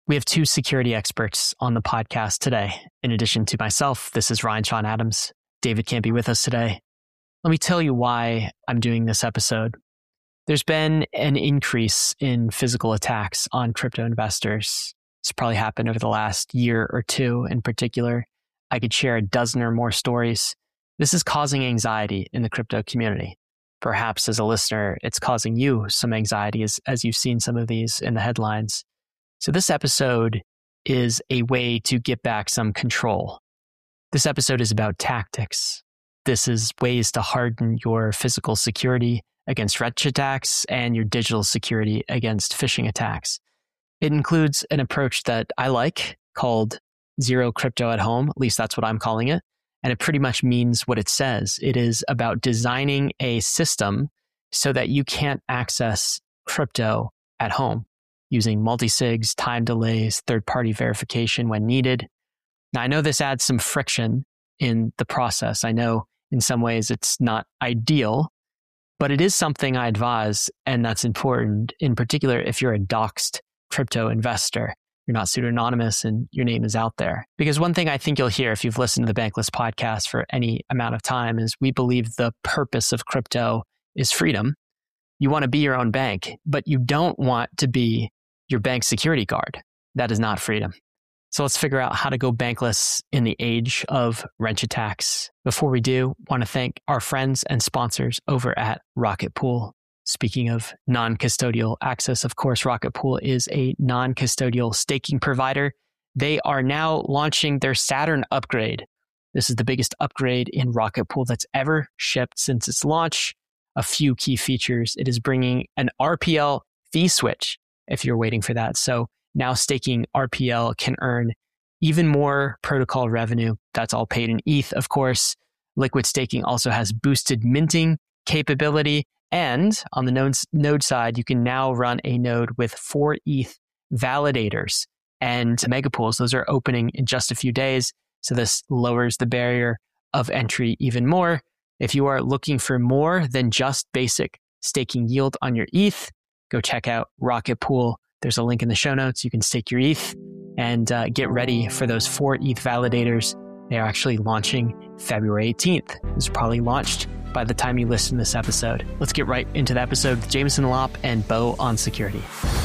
We have two security experts on the podcast today. In addition to myself, this is Ryan Sean Adams. David can't be with us today. Let me tell you why I'm doing this episode. There's been an increase in physical attacks on crypto investors. It's probably happened over the last year or two in particular. I could share a dozen or more stories. This is causing anxiety in the crypto community. Perhaps as a listener, it's causing you some anxiety as you've seen some of these in the headlines. So this episode is a way to get back some control. This episode is about tactics. This is ways to harden your physical security against wrench attacks and your digital security against phishing attacks. It includes an approach that I like called Zero Crypto at Home. At least that's what I'm calling it. And it pretty much means what it says. It is about designing a system so that you can't access crypto at home using multi-sigs, time delays, third-party verification when needed. Now, I know this adds some friction in the process. I know in some ways it's not ideal, but it is something I advise, and that's important, in particular if you're a doxed crypto investor. You're not pseudonymous and your name is out there. Because one thing I think you'll hear if you've listened to the Bankless podcast for any amount of time is we believe the purpose of crypto is freedom. You want to be your own bank, but you don't want to be your bank security guard. That is not freedom. So let's figure out how to go bankless in the age of wrench attacks. Before we do, I want to thank our friends and sponsors over at Rocket Pool. Speaking of non-custodial access, of course, Rocket Pool is a non-custodial staking provider. They are now launching their Saturn upgrade. This is the biggest upgrade in Rocket Pool that's ever shipped since its launch. A few key features. It is bringing an RPL fee switch if you're waiting for that. So now staking RPL can earn even more protocol revenue. That's all paid in ETH, of course. Liquid staking also has boosted minting capability. And on the node side, you can now run a node with 4 ETH validators and megapools. Those are opening in just a few days. So this lowers the barrier of entry even more. If you are looking for more than just basic staking yield on your ETH, go check out Rocket Pool. There's a link in the show notes. You can stake your ETH and get ready for those 4 ETH validators. They are actually launching February 18th. This is probably launched by the time you listen to this episode. Let's get right into the episode with Jameson Lopp and Bo on security.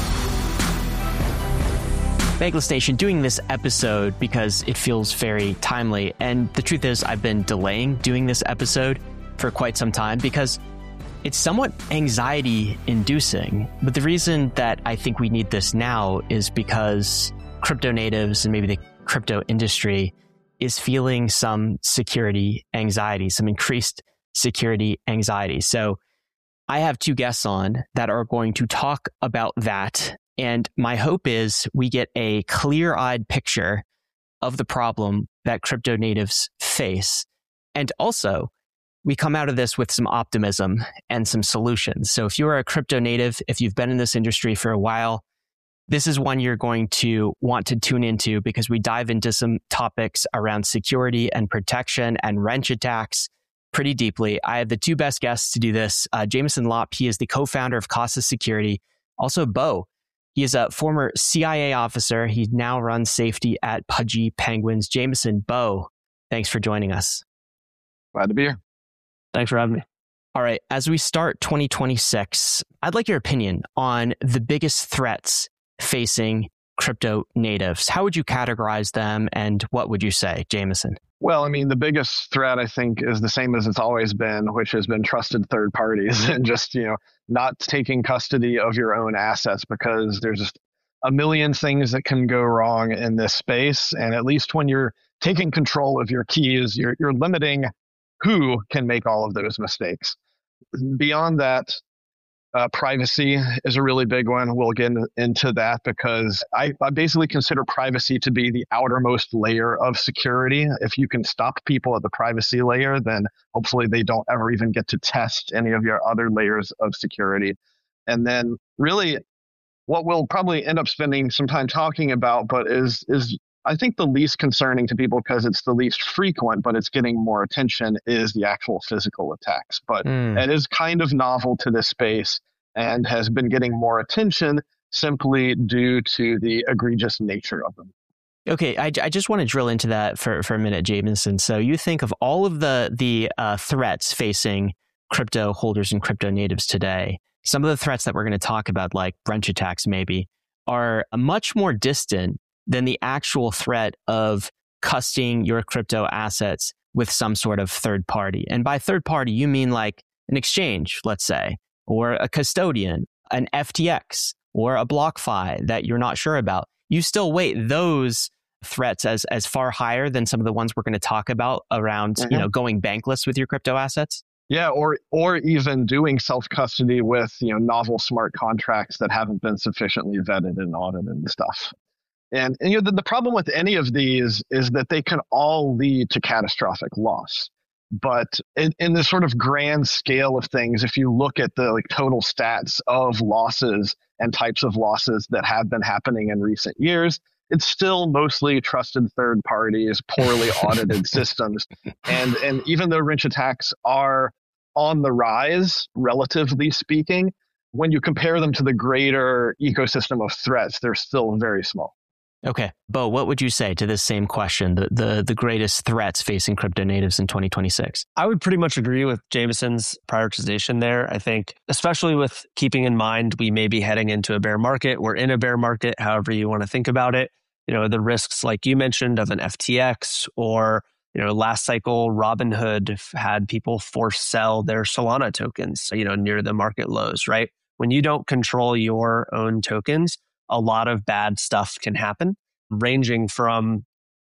Bankless Nation, doing this episode because it feels very timely. And the truth is, I've been delaying doing this episode for quite some time because it's somewhat anxiety inducing. But the reason that I think we need this now is because crypto natives and maybe the crypto industry is feeling some security anxiety, some increased security anxiety. So I have 2 guests on that are going to talk about that. And my hope is we get a clear-eyed picture of the problem that crypto natives face. And also, we come out of this with some optimism and some solutions. So if you are a crypto native, if you've been in this industry for a while, this is one you're going to want to tune into because we dive into some topics around security and protection and wrench attacks pretty deeply. I have the 2 best guests to do this. Jameson Lopp, he is the co-founder of Casa Security. Also, Bo, he is a former CIA officer. He now runs safety at Pudgy Penguins. Jameson, Bo, thanks for joining us. Glad to be here. Thanks for having me. All right, as we start 2026, I'd like your opinion on the biggest threats facing crypto natives. How would you categorize them and what would you say, Jameson? Well, I mean, the biggest threat, I think, is the same as it's always been, which has been trusted third parties and just, not taking custody of your own assets because there's just a million things that can go wrong in this space. And at least when you're taking control of your keys, you're limiting who can make all of those mistakes. Beyond that, privacy is a really big one. We'll get into that because I basically consider privacy to be the outermost layer of security. If you can stop people at the privacy layer, then hopefully they don't ever even get to test any of your other layers of security. And then really what we'll probably end up spending some time talking about, but is I think the least concerning to people because it's the least frequent, but it's getting more attention, is the actual physical attacks. But it is kind of novel to this space and has been getting more attention simply due to the egregious nature of them. Okay, I just want to drill into that for a minute, Jameson. So you think of all of the threats facing crypto holders and crypto natives today. Some of the threats that we're going to talk about, like wrench attacks maybe, are much more distant than the actual threat of custodying your crypto assets with some sort of third party. And by third party, you mean like an exchange, let's say, or a custodian, an FTX, or a BlockFi that you're not sure about. You still weight those threats as far higher than some of the ones we're going to talk about around, going bankless with your crypto assets? Yeah, or even doing self-custody with, novel smart contracts that haven't been sufficiently vetted and audited and stuff. And the problem with any of these is that they can all lead to catastrophic loss. But in this sort of grand scale of things, if you look at the total stats of losses and types of losses that have been happening in recent years, it's still mostly trusted third parties, poorly audited systems. And even though wrench attacks are on the rise, relatively speaking, when you compare them to the greater ecosystem of threats, they're still very small. Okay. Bo, what would you say to this same question, the greatest threats facing crypto natives in 2026? I would pretty much agree with Jameson's prioritization there. I think, especially with keeping in mind we may be heading into a bear market. We're in a bear market, however you want to think about it. The risks, like you mentioned, of an FTX or, last cycle, Robinhood had people force sell their Solana tokens, near the market lows, right? When you don't control your own tokens, a lot of bad stuff can happen, ranging from,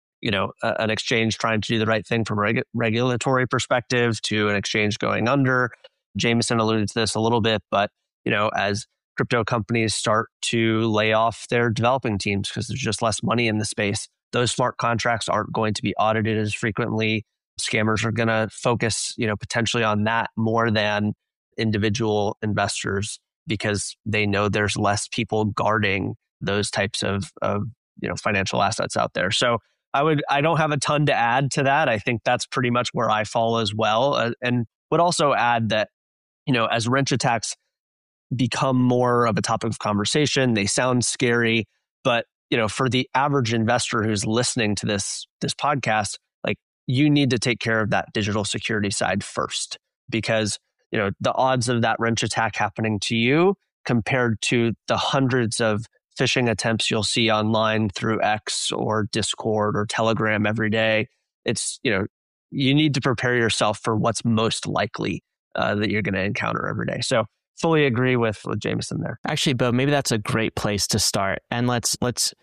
an exchange trying to do the right thing from a regulatory perspective to an exchange going under. Jameson alluded to this a little bit, but, as crypto companies start to lay off their developing teams because there's just less money in the space, those smart contracts aren't going to be audited as frequently. Scammers are going to focus, potentially on that more than individual investors, because they know there's less people guarding those types of financial assets out there. So I don't have a ton to add to that. I think that's pretty much where I fall as well. And would also add that, as wrench attacks become more of a topic of conversation, they sound scary, but for the average investor who's listening to this podcast, you need to take care of that digital security side first, because the odds of that wrench attack happening to you compared to the hundreds of phishing attempts you'll see online through X or Discord or Telegram every day, it's, you need to prepare yourself for what's most likely that you're going to encounter every day. So fully agree with Jameson there. Actually, Bo, maybe that's a great place to start. And let's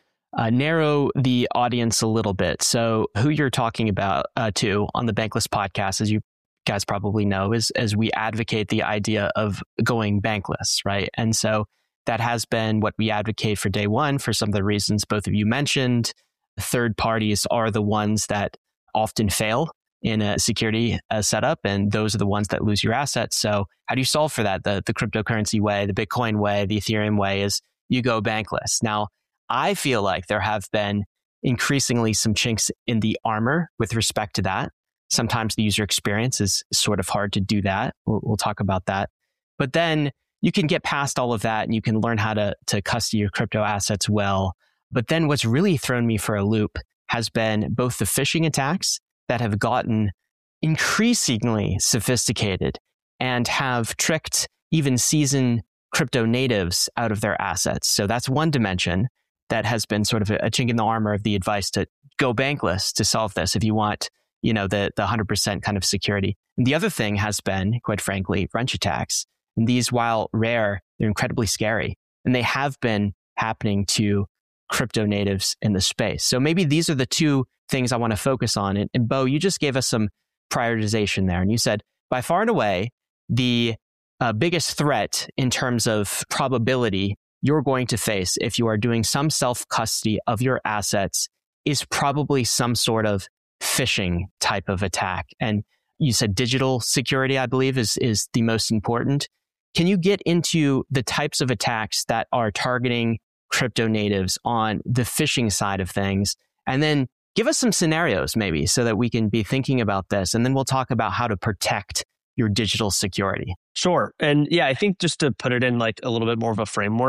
narrow the audience a little bit. So who you're talking about to on the Bankless podcast, as you guys probably know, is as we advocate the idea of going bankless, right? And so that has been what we advocate for day one for some of the reasons both of you mentioned. Third parties are the ones that often fail in a security setup, and those are the ones that lose your assets. So how do you solve for that? The cryptocurrency way, the Bitcoin way, the Ethereum way is you go bankless. Now, I feel like there have been increasingly some chinks in the armor with respect to that. Sometimes the user experience is sort of hard to do that. We'll talk about that. But then you can get past all of that and you can learn how to custody your crypto assets well. But then what's really thrown me for a loop has been both the phishing attacks that have gotten increasingly sophisticated and have tricked even seasoned crypto natives out of their assets. So that's one dimension that has been sort of a chink in the armor of the advice to go bankless to solve this if you want, the 100% kind of security. And the other thing has been, quite frankly, wrench attacks. And these, while rare, they're incredibly scary. And they have been happening to crypto natives in the space. So maybe these are the two things I want to focus on. And Bo, you just gave us some prioritization there. And you said, by far and away, the biggest threat in terms of probability you're going to face if you are doing some self-custody of your assets is probably some sort of phishing type of attack. And you said digital security, I believe, is the most important. Can you get into the types of attacks that are targeting crypto natives on the phishing side of things? And then give us some scenarios maybe so that we can be thinking about this. And then we'll talk about how to protect your digital security. Sure. And yeah, I think just to put it in like a little bit more of a framework,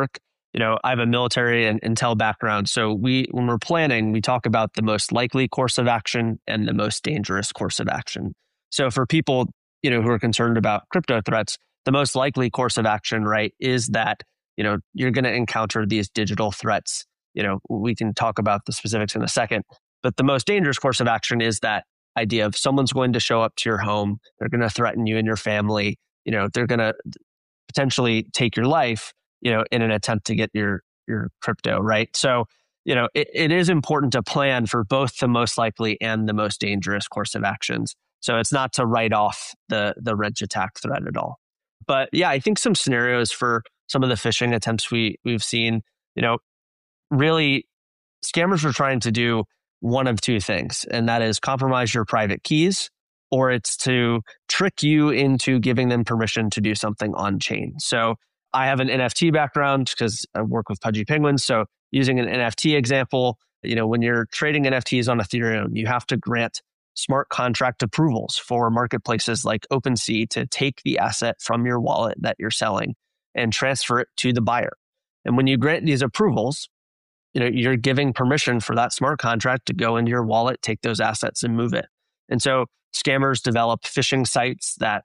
I have a military and intel background. So when we're planning, we talk about the most likely course of action and the most dangerous course of action. So for people, who are concerned about crypto threats, the most likely course of action, right, is that, you're going to encounter these digital threats. We can talk about the specifics in a second, but the most dangerous course of action is that idea of someone's going to show up to your home. They're going to threaten you and your family. They're going to potentially take your life, in an attempt to get your crypto, right? So, it is important to plan for both the most likely and the most dangerous course of actions. So it's not to write off the wrench attack threat at all. But yeah, I think some scenarios for some of the phishing attempts we've seen, really scammers are trying to do one of two things, and that is compromise your private keys, or it's to trick you into giving them permission to do something on chain. So I have an NFT background because I work with Pudgy Penguins. So using an NFT example, when you're trading NFTs on Ethereum, you have to grant smart contract approvals for marketplaces like OpenSea to take the asset from your wallet that you're selling and transfer it to the buyer. And when you grant these approvals, you're giving permission for that smart contract to go into your wallet, take those assets and move it. And so scammers develop phishing sites that,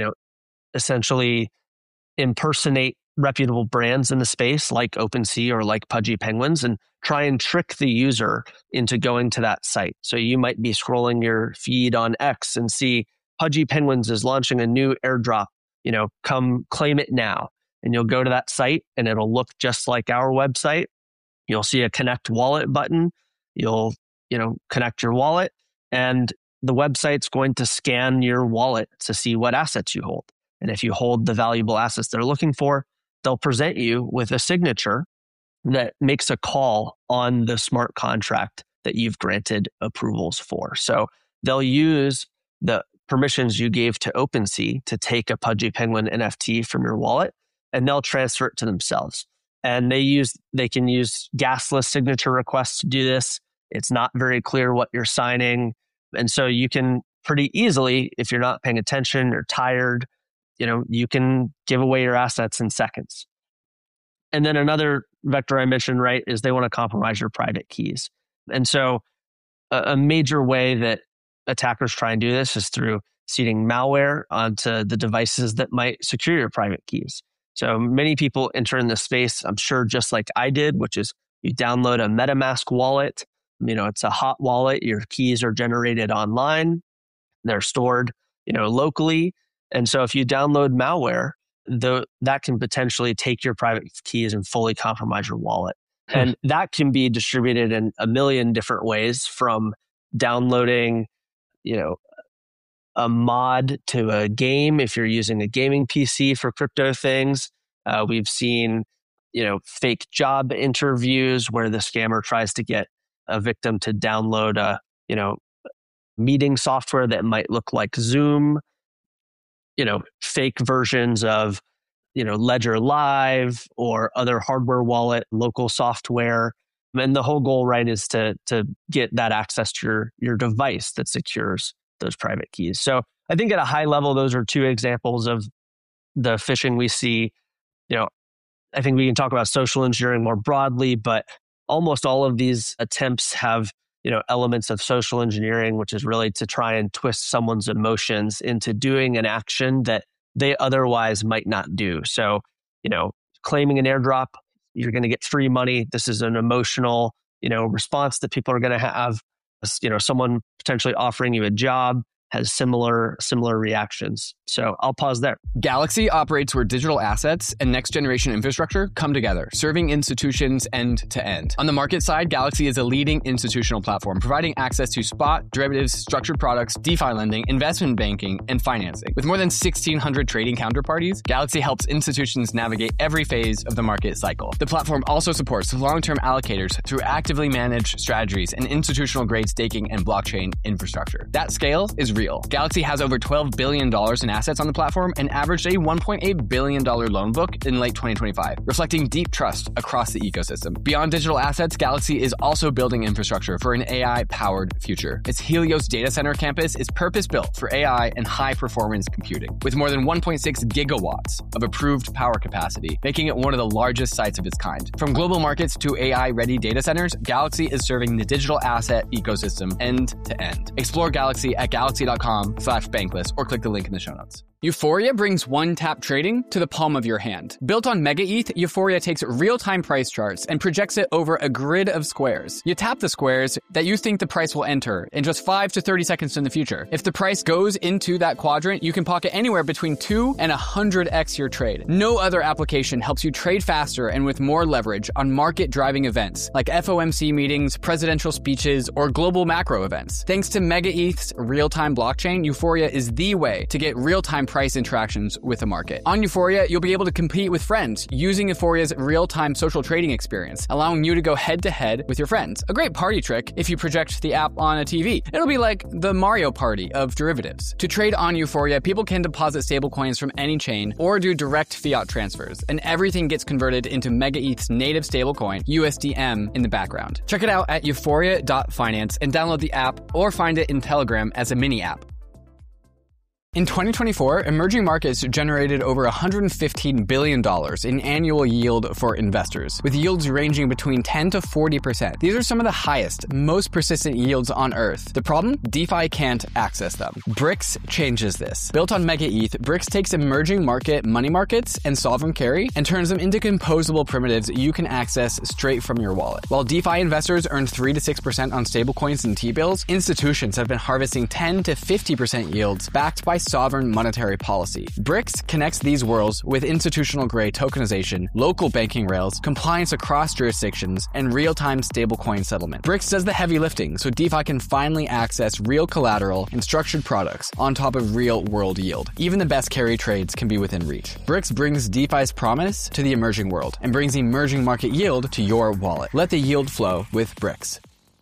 essentially impersonate reputable brands in the space like OpenSea or like Pudgy Penguins and try and trick the user into going to that site. So you might be scrolling your feed on X and see Pudgy Penguins is launching a new airdrop, come claim it now. And you'll go to that site and it'll look just like our website. You'll see a connect wallet button. You'll, connect your wallet and the website's going to scan your wallet to see what assets you hold. And if you hold the valuable assets they're looking for, they'll present you with a signature that makes a call on the smart contract that you've granted approvals for. So they'll use the permissions you gave to OpenSea to take a Pudgy Penguin NFT from your wallet, and they'll transfer it to themselves. And they can use gasless signature requests to do this. It's not very clear what you're signing. And so you can pretty easily, if you're not paying attention or tired, you can give away your assets in seconds. And then another vector I mentioned, right, is they want to compromise your private keys. And so a major way that attackers try and do this is through seeding malware onto the devices that might secure your private keys. So many people enter in this space, I'm sure just like I did, which is you download a MetaMask wallet. It's a hot wallet. Your keys are generated online. They're stored, locally. And so if you download malware, that can potentially take your private keys and fully compromise your wallet. And that can be distributed in a million different ways, from downloading, a mod to a game if you're using a gaming PC for crypto things. We've seen, fake job interviews where the scammer tries to get a victim to download a, meeting software that might look like Zoom, fake versions of, Ledger Live or other hardware wallet, local software. And the whole goal, right, is to get that access to your device that secures those private keys. So I think at a high level, those are two examples of the phishing we see. I think we can talk about social engineering more broadly, but almost all of these attempts have, elements of social engineering, which is really to try and twist someone's emotions into doing an action that they otherwise might not do. So, claiming an airdrop, you're going to get free money. This is an emotional, response that people are going to have. Someone potentially offering you a job has similar reactions. So I'll pause there. Galaxy operates where digital assets and next-generation infrastructure come together, serving institutions end to end. On the market side, Galaxy is a leading institutional platform, providing access to spot, derivatives, structured products, DeFi lending, investment banking, and financing. With more than 1,600 trading counterparties, Galaxy helps institutions navigate every phase of the market cycle. The platform also supports long-term allocators through actively managed strategies and institutional-grade staking and blockchain infrastructure. That scale is real. Galaxy has over $12 billion in assets on the platform and averaged a $1.8 billion loan book in late 2025, reflecting deep trust across the ecosystem. Beyond digital assets, Galaxy is also building infrastructure for an AI-powered future. Its Helios data center campus is purpose-built for AI and high-performance computing, with more than 1.6 gigawatts of approved power capacity, making it one of the largest sites of its kind. From global markets to AI-ready data centers, Galaxy is serving the digital asset ecosystem end to end. Explore Galaxy at galaxy.com/bankless or click the link in the show notes. Euphoria brings one-tap trading to the palm of your hand. Built on MegaETH, Euphoria takes real-time price charts and projects it over a grid of squares. You tap the squares that you think the price will enter in just 5 to 30 seconds in the future. If the price goes into that quadrant, you can pocket anywhere between 2 and 100x your trade. No other application helps you trade faster and with more leverage on market-driving events like FOMC meetings, presidential speeches, or global macro events. Thanks to MegaETH's real-time blockchain, Euphoria is the way to get real-time price interactions with the market. On Euphoria, you'll be able to compete with friends using Euphoria's real-time social trading experience, allowing you to go head-to-head with your friends. A great party trick if you project the app on a TV. It'll be like the Mario Party of derivatives. To trade on Euphoria, people can deposit stablecoins from any chain or do direct fiat transfers, and everything gets converted into MegaETH's native stablecoin, USDM, in the background. Check it out at euphoria.finance and download the app or find it in Telegram as a mini app. In 2024, emerging markets generated over $115 billion in annual yield for investors, with yields ranging between 10 to 40%. These are some of the highest, most persistent yields on Earth. The problem? DeFi can't access them. Brix changes this. Built on MegaETH, Brix takes emerging market money markets and sovereign carry and turns them into composable primitives you can access straight from your wallet. While DeFi investors earn 3 to 6% on stablecoins and T-bills, institutions have been harvesting 10 to 50% yields backed by sovereign monetary policy. Brix connects these worlds with institutional-grade tokenization, local banking rails, compliance across jurisdictions, and real-time stablecoin settlement. Brix does the heavy lifting so DeFi can finally access real collateral and structured products on top of real-world yield. Even the best carry trades can be within reach. Brix brings DeFi's promise to the emerging world and brings emerging market yield to your wallet. Let the yield flow with Brix.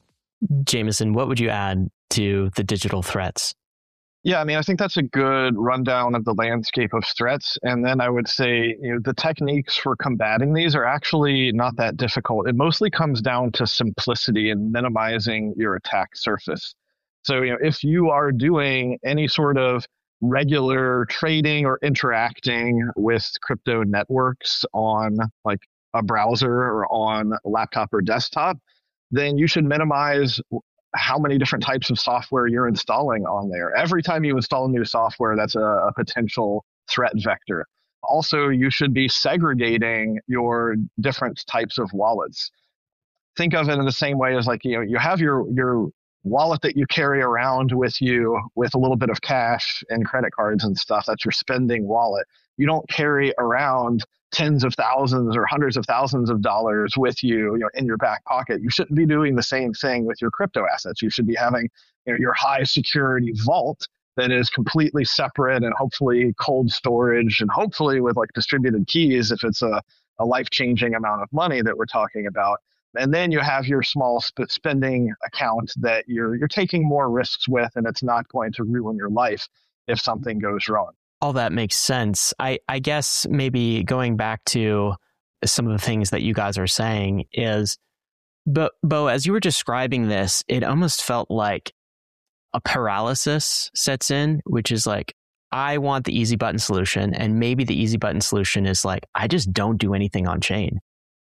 Jameson, what would you add to the digital threats? Yeah, I mean, I think that's a good rundown of the landscape of threats. And then I would say, the techniques for combating these are actually not that difficult. It mostly comes down to simplicity and minimizing your attack surface. So, if you are doing any sort of regular trading or interacting with crypto networks on like a browser or on a laptop or desktop, then you should minimize how many different types of software you're installing on there. Every time you install new software, that's a potential threat vector. Also, you should be segregating your different types of wallets. Think of it in the same way as you have your wallet that you carry around with you with a little bit of cash and credit cards and stuff. That's your spending wallet. You don't carry around tens of thousands or hundreds of thousands of dollars with you, in your back pocket. You shouldn't be doing the same thing with your crypto assets. You should be having your high security vault that is completely separate and hopefully cold storage and hopefully with distributed keys if it's a life-changing amount of money that we're talking about. And then you have your small spending account that you're taking more risks with, and it's not going to ruin your life if something goes wrong. All that makes sense. I guess maybe going back to some of the things that you guys are saying is, Bo, as you were describing this, it almost felt like a paralysis sets in, which is I want the easy button solution. And maybe the easy button solution is I just don't do anything on chain.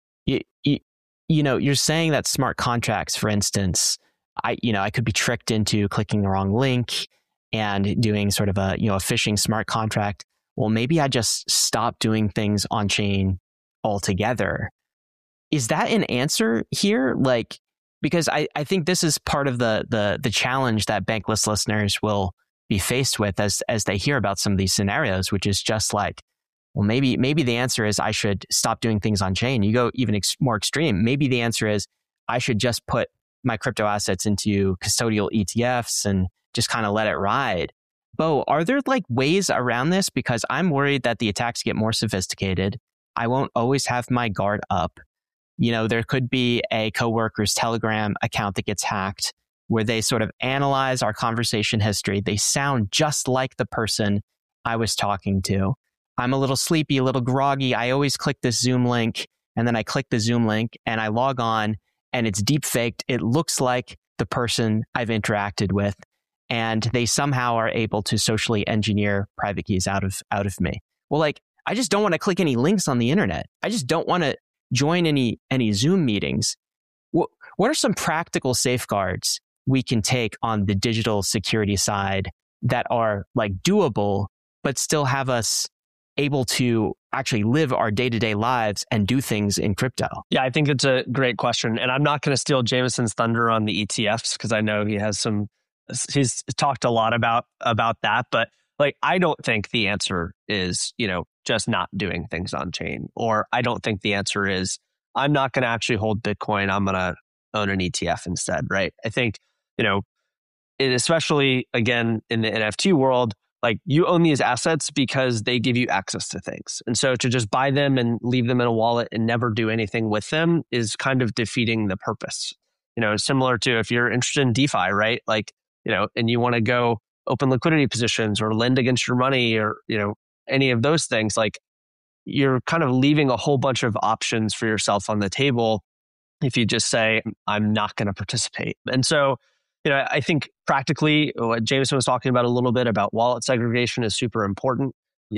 You're saying that smart contracts, for instance, I could be tricked into clicking the wrong link and doing sort of a phishing smart contract. Well, maybe I just stop doing things on chain altogether. Is that an answer here? Because I think this is part of the challenge that Bankless listeners will be faced with as they hear about some of these scenarios, which is just well, maybe the answer is I should stop doing things on chain. You go even more extreme. Maybe the answer is I should just put my crypto assets into custodial ETFs and just kind of let it ride. Bo, are there ways around this? Because I'm worried that the attacks get more sophisticated. I won't always have my guard up. There could be a coworker's Telegram account that gets hacked where they sort of analyze our conversation history. They sound just like the person I was talking to. I'm a little sleepy, a little groggy. I always click this Zoom link, and then I click the Zoom link and I log on, and it's deep faked. It looks like the person I've interacted with, and they somehow are able to socially engineer private keys out of me. Well, like, I just don't want to click any links on the internet. I just don't want to join any Zoom meetings. What are some practical safeguards we can take on the digital security side that are like doable, but still have us able to actually live our day-to-day lives and do things in crypto? Yeah, I think it's a great question. And I'm not going to steal Jameson's thunder on the ETFs because I know he's talked a lot about that. But like, I don't think the answer is, just not doing things on chain. Or I don't think the answer is, I'm not going to actually hold Bitcoin. I'm going to own an ETF instead, right? I think, especially again in the NFT world, like, you own these assets because they give you access to things. And so to just buy them and leave them in a wallet and never do anything with them is kind of defeating the purpose. Similar to if you're interested in DeFi, right? Like, and you want to go open liquidity positions or lend against your money or, any of those things, like, you're kind of leaving a whole bunch of options for yourself on the table if you just say, I'm not going to participate. And so, I think practically what Jameson was talking about a little bit about wallet segregation is super important.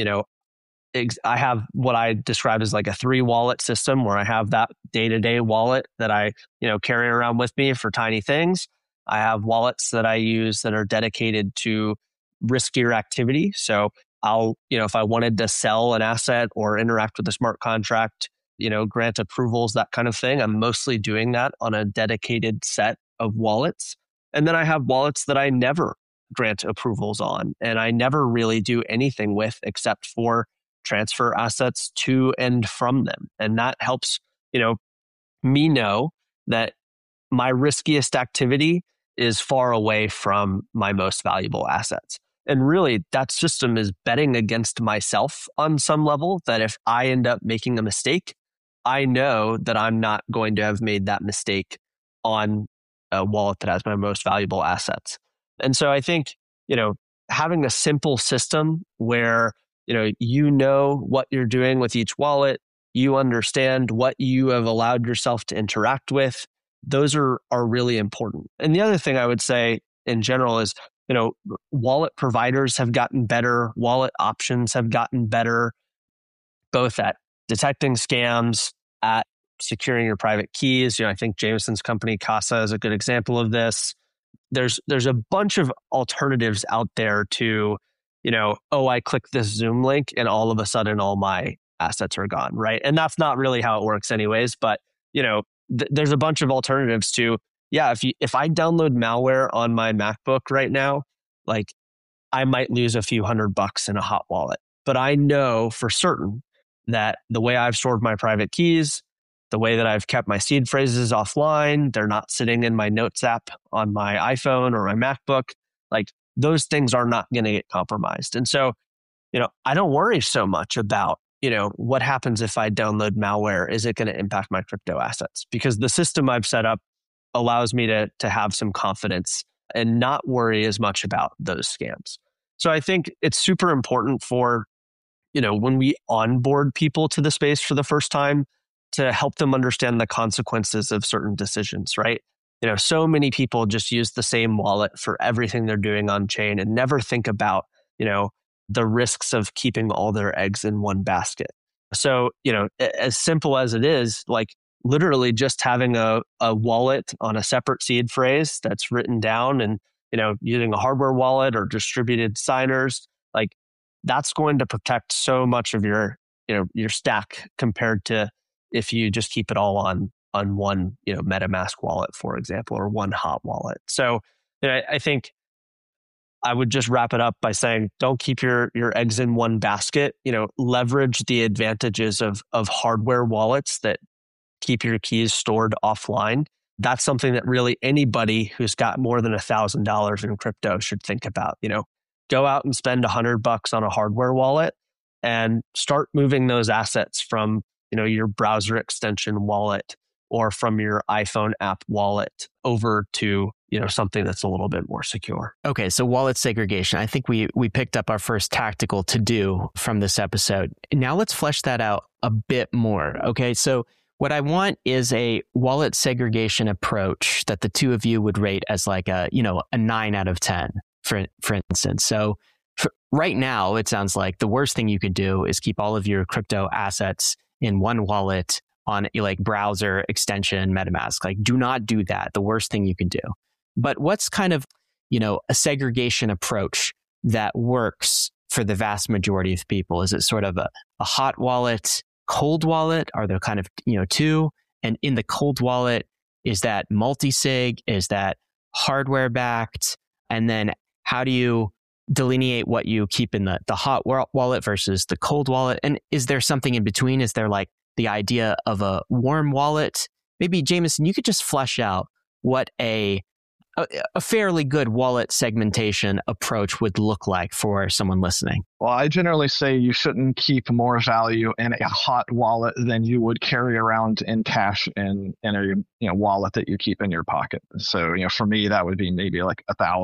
I have what I describe as like a 3-wallet system where I have that day-to-day wallet that I, carry around with me for tiny things. I have wallets that I use that are dedicated to riskier activity. So I'll, if I wanted to sell an asset or interact with a smart contract, grant approvals, that kind of thing, I'm mostly doing that on a dedicated set of wallets. And then I have wallets that I never grant approvals on and I never really do anything with except for transfer assets to and from them. And that helps, me know that my riskiest activity is far away from my most valuable assets. And really, that system is betting against myself on some level, that if I end up making a mistake, I know that I'm not going to have made that mistake on a wallet that has my most valuable assets. And so I think, having a simple system where, you know what you're doing with each wallet, you understand what you have allowed yourself to interact with, those are really important. And the other thing I would say in general is, wallet providers have gotten better, wallet options have gotten better, both at detecting scams, at securing your private keys. I think Jameson's company, Casa, is a good example of this. There's a bunch of alternatives out there to, I click this Zoom link and all of a sudden all my assets are gone, right? And that's not really how it works anyways. But, there's a bunch of alternatives to, if I download malware on my MacBook right now, like, I might lose a few $100 in a hot wallet. But I know for certain that the way I've stored my private keys, the way that I've kept my seed phrases offline, they're not sitting in my Notes app on my iPhone or my MacBook, like, those things are not going to get compromised. And so, I don't worry so much about, what happens if I download malware? Is it going to impact my crypto assets? Because the system I've set up allows me to have some confidence and not worry as much about those scams. So I think it's super important for, when we onboard people to the space for the first time, to help them understand the consequences of certain decisions, right? So many people just use the same wallet for everything they're doing on chain and never think about, the risks of keeping all their eggs in one basket. So, as simple as it is, like, literally just having a wallet on a separate seed phrase that's written down and, using a hardware wallet or distributed signers, like, that's going to protect so much of your stack compared to if you just keep it all on one, MetaMask wallet, for example, or one hot wallet. So, I think I would just wrap it up by saying, don't keep your eggs in one basket. Leverage the advantages of hardware wallets that keep your keys stored offline. That's something that really anybody who's got more than $1,000 in crypto should think about. Go out and spend $100 on a hardware wallet and start moving those assets from, your browser extension wallet or from your iPhone app wallet over to, something that's a little bit more secure. Okay, so wallet segregation. I think we picked up our first tactical to-do from this episode. Now let's flesh that out a bit more. Okay, so what I want is a wallet segregation approach that the two of you would rate as like a 9 out of 10, for instance. So right now, it sounds like the worst thing you could do is keep all of your crypto assets in one wallet on like browser extension MetaMask. Like, do not do that. The worst thing you can do. But what's kind of, a segregation approach that works for the vast majority of people? Is it sort of a hot wallet, cold wallet? Are there kind of, two? And in the cold wallet, is that multi-sig? Is that hardware backed? And then how do you delineate what you keep in the hot wallet versus the cold wallet? And is there something in between? Is there like the idea of a warm wallet? Maybe Jameson, you could just flesh out what a fairly good wallet segmentation approach would look like for someone listening. Well, I generally say you shouldn't keep more value in a hot wallet than you would carry around in cash in a wallet that you keep in your pocket. So, for me, that would be maybe like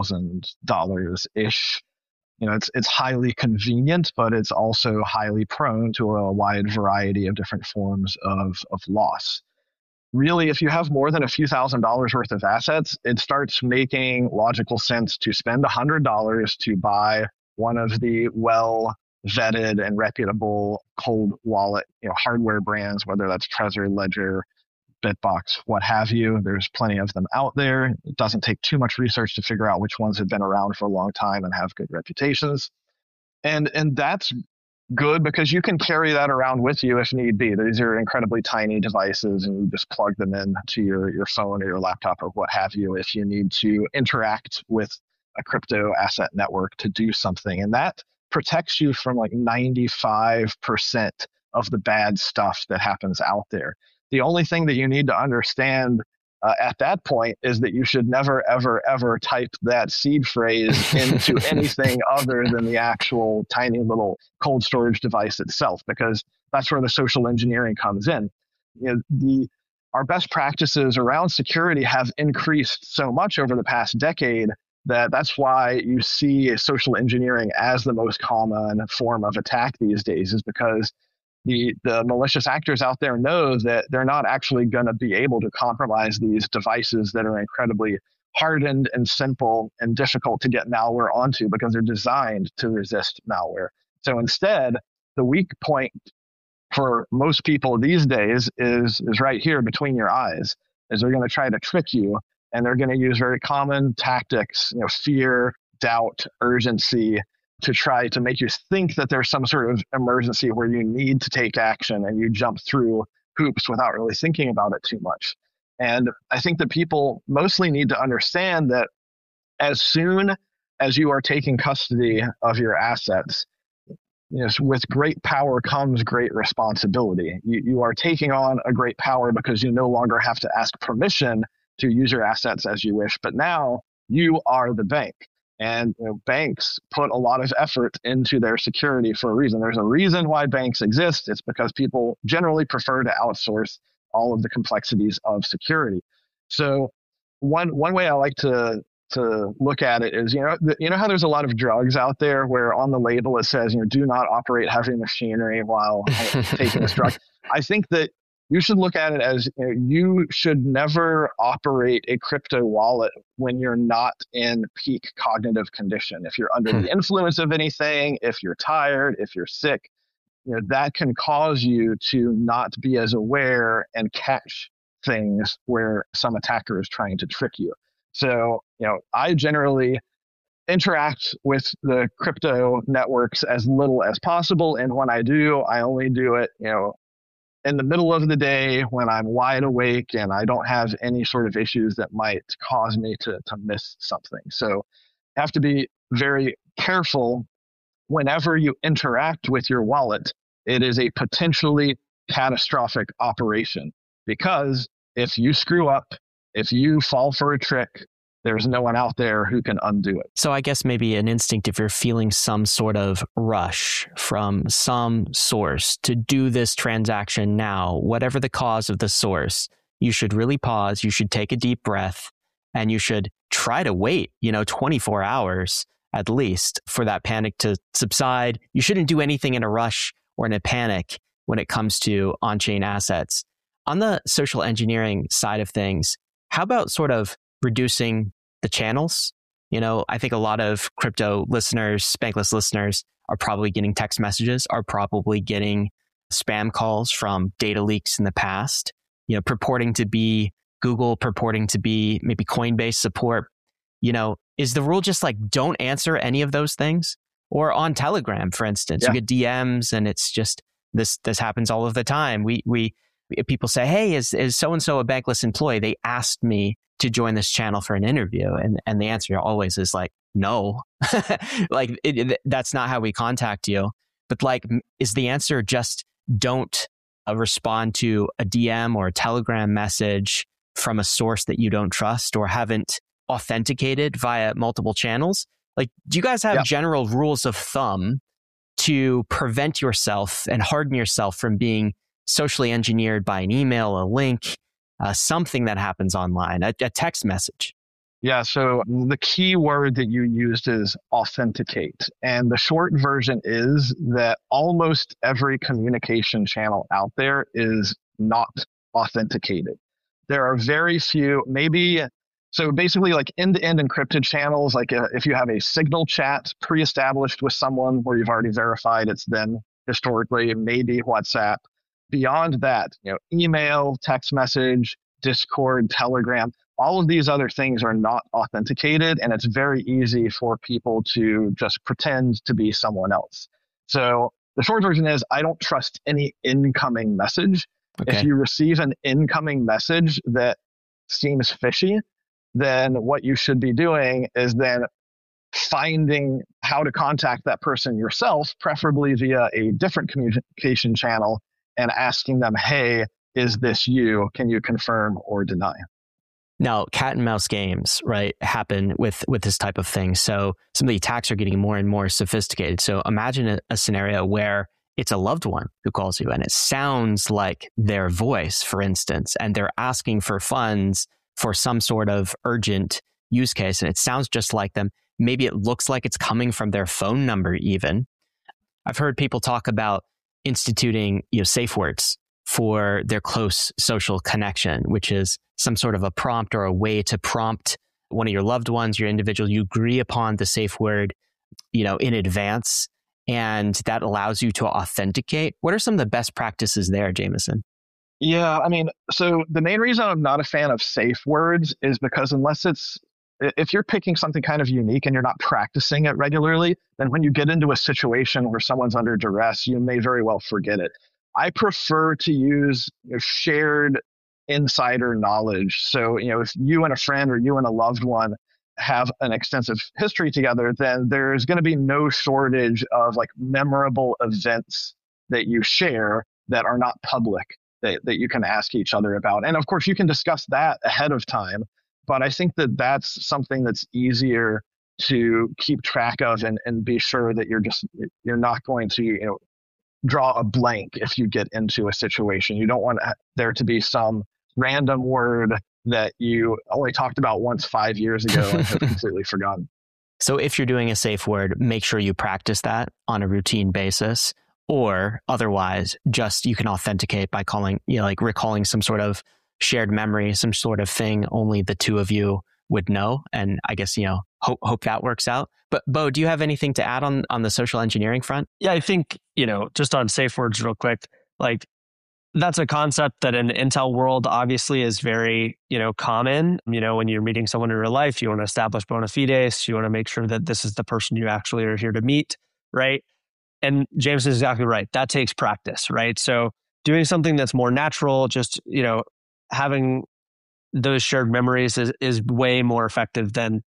$1,000 ish. It's highly convenient, but it's also highly prone to a wide variety of different forms of loss. Really, if you have more than a few $1,000s worth of assets, it starts making logical sense to spend $100 to buy one of the well-vetted and reputable cold wallet, hardware brands, whether that's Trezor, Ledger, Bitbox, what have you. There's plenty of them out there. It doesn't take too much research to figure out which ones have been around for a long time and have good reputations. And that's good because you can carry that around with you if need be. These are incredibly tiny devices and you just plug them in to your phone or your laptop or what have you if you need to interact with a crypto asset network to do something. And that protects you from like 95% of the bad stuff that happens out there. The only thing that you need to understand at that point is that you should never, ever, ever type that seed phrase into anything other than the actual tiny little cold storage device itself, because that's where the social engineering comes in. Our best practices around security have increased so much over the past decade that's why you see social engineering as the most common form of attack these days, is because the malicious actors out there know that they're not actually going to be able to compromise these devices that are incredibly hardened and simple and difficult to get malware onto because they're designed to resist malware. So instead, the weak point for most people these days is right here between your eyes, is they're going to try to trick you, and they're going to use very common tactics, fear, doubt, urgency, to try to make you think that there's some sort of emergency where you need to take action and you jump through hoops without really thinking about it too much. And I think that people mostly need to understand that as soon as you are taking custody of your assets, with great power comes great responsibility. You are taking on a great power because you no longer have to ask permission to use your assets as you wish, but now you are the bank. And banks put a lot of effort into their security for a reason. There's a reason why banks exist. It's because people generally prefer to outsource all of the complexities of security. So one way I like to look at it is, how there's a lot of drugs out there where on the label it says, do not operate heavy machinery while taking this drug. I think that you should look at it as you should never operate a crypto wallet when you're not in peak cognitive condition. If you're under the influence of anything, if you're tired, if you're sick, that can cause you to not be as aware and catch things where some attacker is trying to trick you. So, I generally interact with the crypto networks as little as possible. And when I do, I only do it, in the middle of the day when I'm wide awake and I don't have any sort of issues that might cause me to miss something. So you have to be very careful whenever you interact with your wallet. It is a potentially catastrophic operation, because if you screw up, if you fall for a trick, there's no one out there who can undo it. So I guess maybe an instinct, if you're feeling some sort of rush from some source to do this transaction now, whatever the cause of the source, you should really pause. You should take a deep breath and you should try to wait, 24 hours at least for that panic to subside. You shouldn't do anything in a rush or in a panic when it comes to on-chain assets. On the social engineering side of things, how about sort of reducing the channels? I think a lot of crypto listeners, Spankless listeners, are probably getting text messages, are probably getting spam calls from data leaks in the past, purporting to be Google, purporting to be maybe Coinbase support. Is the rule just like don't answer any of those things? Or on Telegram, for instance, you get DMs and it's just this happens all of the time. We people say, hey, is so-and-so a Bankless employee? They asked me to join this channel for an interview. And the answer always is like, no, like that's not how we contact you. But like, is the answer just don't respond to a DM or a Telegram message from a source that you don't trust or haven't authenticated via multiple channels? Like, do you guys have general rules of thumb to prevent yourself and harden yourself from being socially engineered by an email, a link, something that happens online, a text message? Yeah, so the key word that you used is authenticate. And the short version is that almost every communication channel out there is not authenticated. There are very few, so basically like end-to-end encrypted channels, like if you have a Signal chat pre-established with someone where you've already verified it's them historically, maybe WhatsApp. Beyond that, email, text message, Discord, Telegram, all of these other things are not authenticated, and it's very easy for people to just pretend to be someone else. So the short version is I don't trust any incoming message. Okay. If you receive an incoming message that seems fishy, then what you should be doing is then finding how to contact that person yourself, preferably via a different communication channel, and asking them, hey, is this you? Can you confirm or deny? Now, cat and mouse games, right, happen with this type of thing. So some of the attacks are getting more and more sophisticated. So imagine a scenario where it's a loved one who calls you and it sounds like their voice, for instance, and they're asking for funds for some sort of urgent use case. And it sounds just like them. Maybe it looks like it's coming from their phone number even. I've heard people talk about instituting, safe words for their close social connection, which is some sort of a prompt or a way to prompt one of your loved ones, your individual. You agree upon the safe word, in advance, and that allows you to authenticate. What are some of the best practices there, Jameson? Yeah, so the main reason I'm not a fan of safe words is because if you're picking something kind of unique and you're not practicing it regularly, then when you get into a situation where someone's under duress, you may very well forget it. I prefer to use shared insider knowledge. So, if you and a friend or you and a loved one have an extensive history together, then there's going to be no shortage of like memorable events that you share that are not public that you can ask each other about. And of course, you can discuss that ahead of time. But I think that that's something that's easier to keep track of and be sure that you're not going to, draw a blank if you get into a situation. You don't want there to be some random word that you only talked about once 5 years ago and have completely forgotten. So if you're doing a safe word, make sure you practice that on a routine basis, or otherwise just you can authenticate by calling, like recalling some sort of shared memory, some sort of thing only the two of you would know. And I guess, hope that works out. But Bo, do you have anything to add on the social engineering front? Yeah, I think, just on safe words real quick, like that's a concept that in the Intel world obviously is very, common. When you're meeting someone in real life, you want to establish bona fides, you want to make sure that this is the person you actually are here to meet, right? And James is exactly right. That takes practice, right? So doing something that's more natural, just, having those shared memories is way more effective than,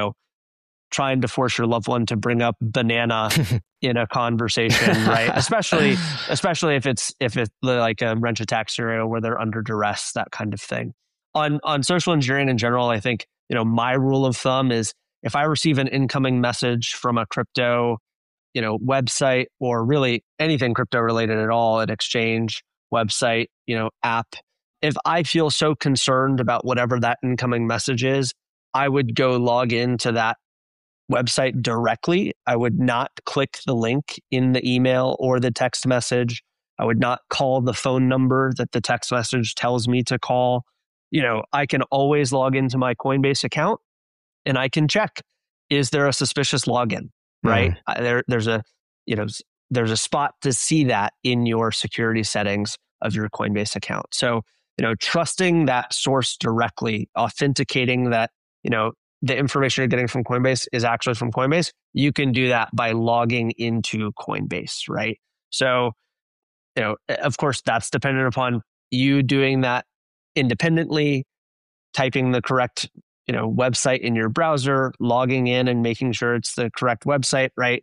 trying to force your loved one to bring up banana in a conversation, right? Especially if it's like a wrench attack scenario where they're under duress, that kind of thing. On social engineering in general, I think, my rule of thumb is if I receive an incoming message from a crypto, website or really anything crypto related at all, an exchange, website, app, if I feel so concerned about whatever that incoming message is, I would go log into that website directly. I would not click the link in the email or the text message. I would not call the phone number that the text message tells me to call. I can always log into my Coinbase account and I can check, is there a suspicious login, right? There's a spot to see that in your security settings of your Coinbase account. So, trusting that source directly, authenticating that, the information you're getting from Coinbase is actually from Coinbase. You can do that by logging into Coinbase, right? So, of course, that's dependent upon you doing that independently, typing the correct, website in your browser, logging in and making sure it's the correct website, right?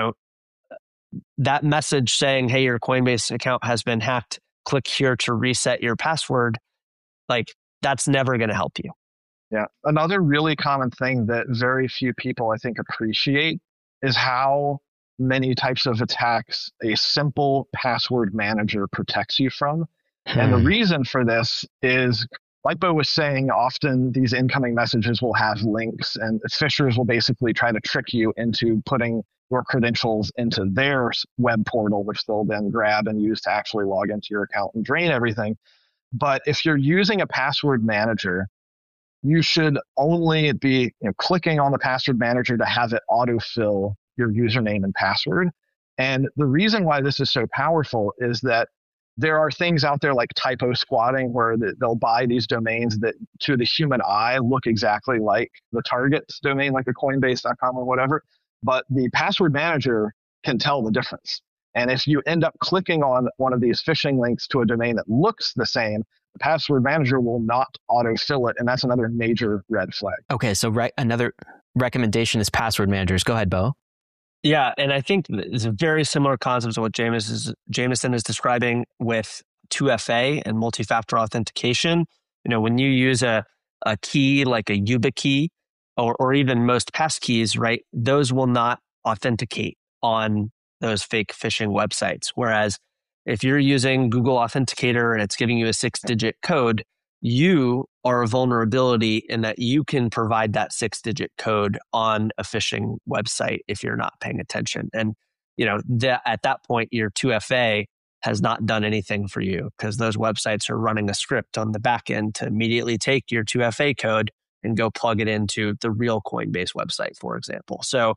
That message saying, hey, your Coinbase account has been hacked, click here to reset your password, that's never going to help you. Yeah. Another really common thing that very few people, I think, appreciate is how many types of attacks a simple password manager protects you from. And the reason for this is, like Bo was saying, often these incoming messages will have links, and phishers will basically try to trick you into putting your credentials into their web portal, which they'll then grab and use to actually log into your account and drain everything. But if you're using a password manager, you should only be clicking on the password manager to have it autofill your username and password. And the reason why this is so powerful is that there are things out there like typo squatting, where they'll buy these domains that to the human eye look exactly like the target's domain, like a Coinbase.com or whatever. But the password manager can tell the difference. And if you end up clicking on one of these phishing links to a domain that looks the same, the password manager will not autofill it. And that's another major red flag. Okay, so another recommendation is password managers. Go ahead, Bo. Yeah, and I think it's a very similar concept to what Jameson is describing with 2FA and multi-factor authentication. When you use a key like a YubiKey or even most passkeys, right, those will not authenticate on those fake phishing websites. Whereas if you're using Google Authenticator and it's giving you a 6-digit code, you are a vulnerability in that you can provide that 6-digit code on a phishing website if you're not paying attention. And, at that point, your 2FA has not done anything for you because those websites are running a script on the back end to immediately take your 2FA code and go plug it into the real Coinbase website, for example. So,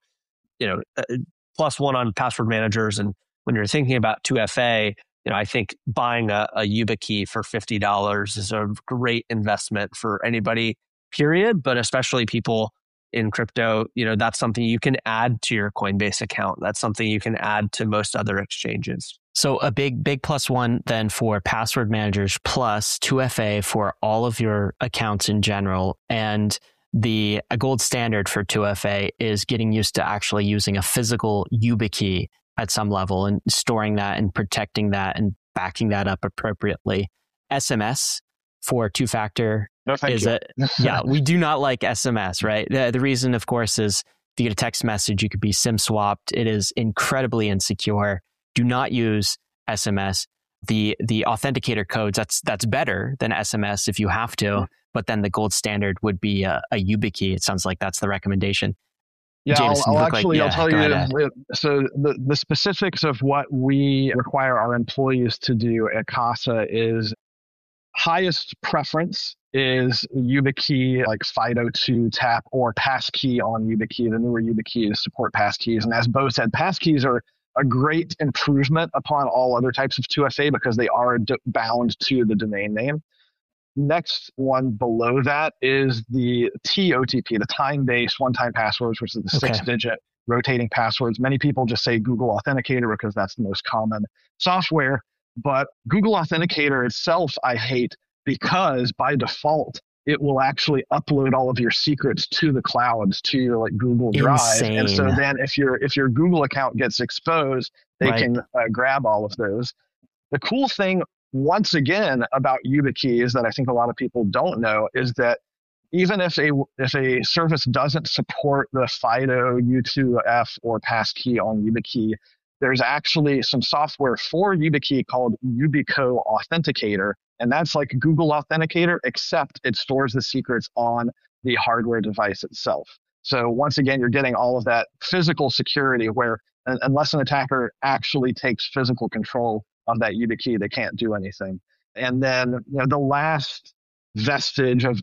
plus one on password managers. And when you're thinking about 2FA, I think buying a YubiKey for $50 is a great investment for anybody, period, but especially people in crypto. That's something you can add to your Coinbase account. That's something you can add to most other exchanges. So a big plus one then for password managers plus 2FA for all of your accounts in general. And a gold standard for 2FA is getting used to actually using a physical YubiKey at some level and storing that and protecting that and backing that up appropriately. SMS for two-factor yeah, we do not like SMS, right? The reason, of course, is if you get a text message, you could be SIM swapped. It is incredibly insecure. Do not use SMS. The authenticator codes, that's better than SMS if you have to, but then the gold standard would be a YubiKey. It sounds like that's the recommendation. Yeah, Jameson, I'll tell you. So the specifics of what we require our employees to do at Casa is highest preference is YubiKey, like FIDO2 tap or passkey on YubiKey. The newer YubiKeys support passkeys. And as Bo said, passkeys are a great improvement upon all other types of 2FA because they are bound to the domain name. Next one below that is the TOTP, the time-based one-time passwords, which is the 6-digit rotating passwords. Many people just say Google Authenticator because that's the most common software. But Google Authenticator itself, I hate because by default, it will actually upload all of your secrets to the clouds, to your Google Drive. Insane. And so then if your Google account gets exposed, they can grab all of those. The cool thing, once again, about YubiKeys that I think a lot of people don't know is that even if a service doesn't support the FIDO, U2F, or passkey on YubiKey, there's actually some software for YubiKey called Yubico Authenticator. And that's like Google Authenticator, except it stores the secrets on the hardware device itself. So once again, you're getting all of that physical security where unless an attacker actually takes physical control of that YubiKey, they can't do anything. And then the last vestige of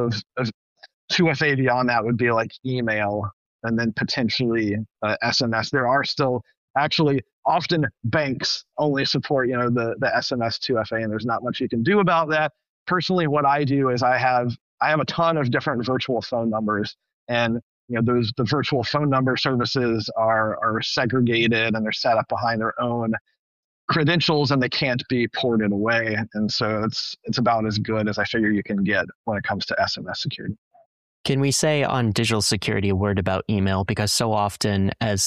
2FA beyond that would be like email and then potentially SMS. There are still actually often banks only support the SMS 2FA, and there's not much you can do about that. Personally, what I do is I have a ton of different virtual phone numbers, and the virtual phone number services are segregated and they're set up behind their own credentials and they can't be ported away. And so it's about as good as I figure you can get when it comes to SMS security. Can we say on digital security a word about email? Because so often, as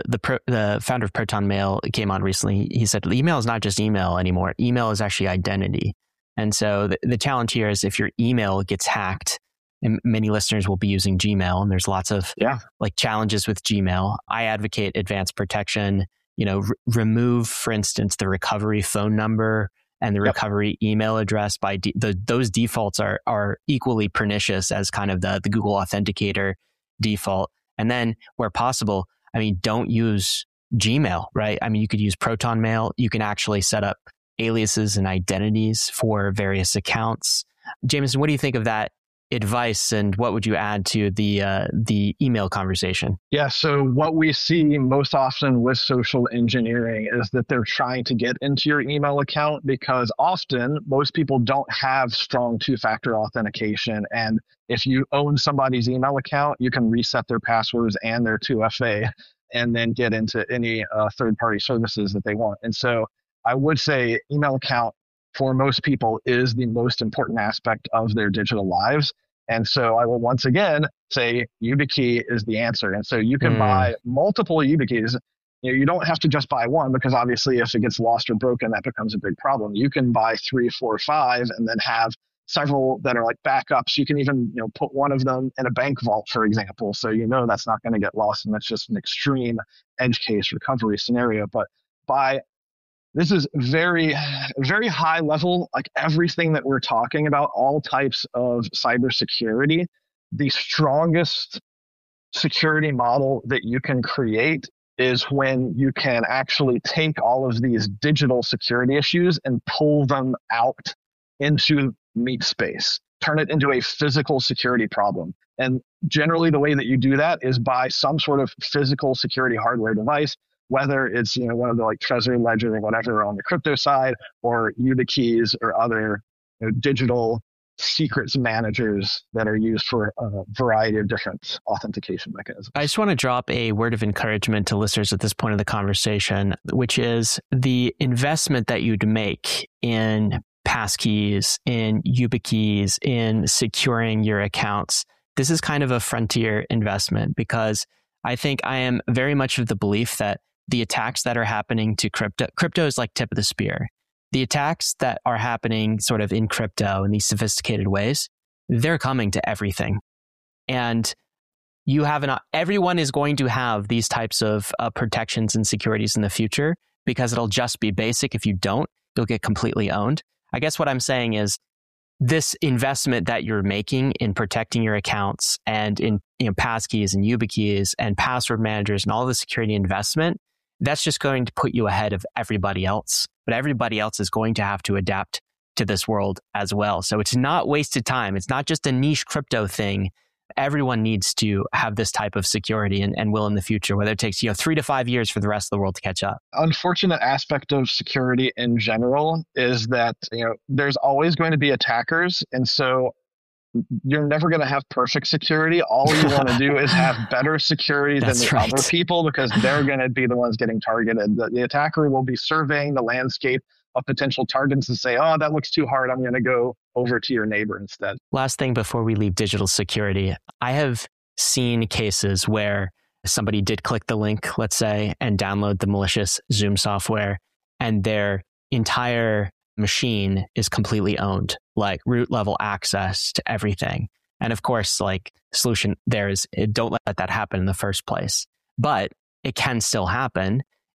the founder of Proton Mail came on recently, he said email is not just email anymore. Email is actually identity. And so the challenge here is if your email gets hacked, and many listeners will be using Gmail, and there's lots of challenges with Gmail. I advocate advanced protection. Remove, for instance, the recovery phone number and the recovery email address. Those defaults are equally pernicious as kind of the Google Authenticator default. And then where possible, don't use Gmail, right? You could use Proton Mail. You can actually set up aliases and identities for various accounts. Jameson, what do you think of that advice, and what would you add to the email conversation? Yeah, so what we see most often with social engineering is that they're trying to get into your email account because often most people don't have strong two-factor authentication. And if you own somebody's email account, you can reset their passwords and their 2FA and then get into any third-party services that they want. And so I would say email account for most people is the most important aspect of their digital lives. And so I will once again say YubiKey is the answer. And so you can buy multiple YubiKeys. You don't have to just buy one because obviously if it gets lost or broken, that becomes a big problem. You can buy 3, 4, 5 and then have several that are like backups. You can even put one of them in a bank vault, for example. So that's not going to get lost, and that's just an extreme edge case recovery scenario. But this is very, very high level, like everything that we're talking about, all types of cybersecurity. The strongest security model that you can create is when you can actually take all of these digital security issues and pull them out into meat space, turn it into a physical security problem. And generally the way that you do that is by some sort of physical security hardware device, whether it's one of the like Trezor, Ledger, or whatever on the crypto side, or YubiKeys or other digital secrets managers that are used for a variety of different authentication mechanisms. I just want to drop a word of encouragement to listeners at this point of the conversation, which is the investment that you'd make in passkeys, in YubiKeys, in securing your accounts. This is kind of a frontier investment because I think I am very much of the belief that the attacks that are happening to crypto is like tip of the spear. The attacks that are happening sort of in crypto in these sophisticated ways, they're coming to everything. And everyone is going to have these types of protections and securities in the future because it'll just be basic. If you don't, you'll get completely owned. I guess what I'm saying is this investment that you're making in protecting your accounts and in passkeys and YubiKeys and password managers and all the security investment, that's just going to put you ahead of everybody else. But everybody else is going to have to adapt to this world as well. So it's not wasted time. It's not just a niche crypto thing. Everyone needs to have this type of security and will in the future, whether it takes 3 to 5 years for the rest of the world to catch up. Unfortunate aspect of security in general is that there's always going to be attackers, and so you're never going to have perfect security. All you want to do is have better security than the other people because they're going to be the ones getting targeted. The attacker will be surveying the landscape of potential targets and say, oh, that looks too hard. I'm going to go over to your neighbor instead. Last thing before we leave digital security, I have seen cases where somebody did click the link, let's say, and download the malicious Zoom software, and their entire machine is completely owned, like root level access to everything. And of course, like solution there is don't let that happen in the first place. But it can still happen.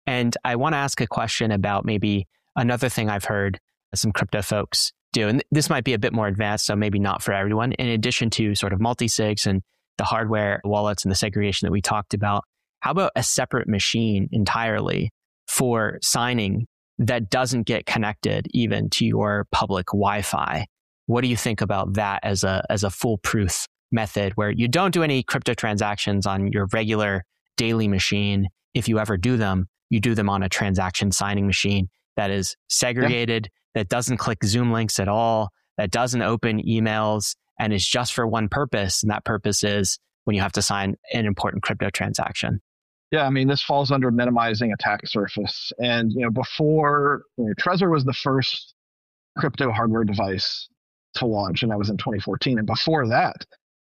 And I want to ask a question about maybe another thing I've heard some crypto folks do. And this might be a bit more advanced, so maybe not for everyone. In addition to sort of multi-sigs and the hardware wallets and the segregation that we talked about, how about a separate machine entirely for signing that doesn't get connected even to your public Wi-Fi? What do you think about that as a foolproof method where you don't do any crypto transactions on your regular daily machine? If you ever do them, you do them on a transaction signing machine that is segregated, that doesn't click Zoom links at all, that doesn't open emails, and is just for one purpose. And that purpose is when you have to sign an important crypto transaction. Yeah, I mean, this falls under minimizing attack surface. And, before, Trezor was the first crypto hardware device to launch, and that was in 2014. And before that,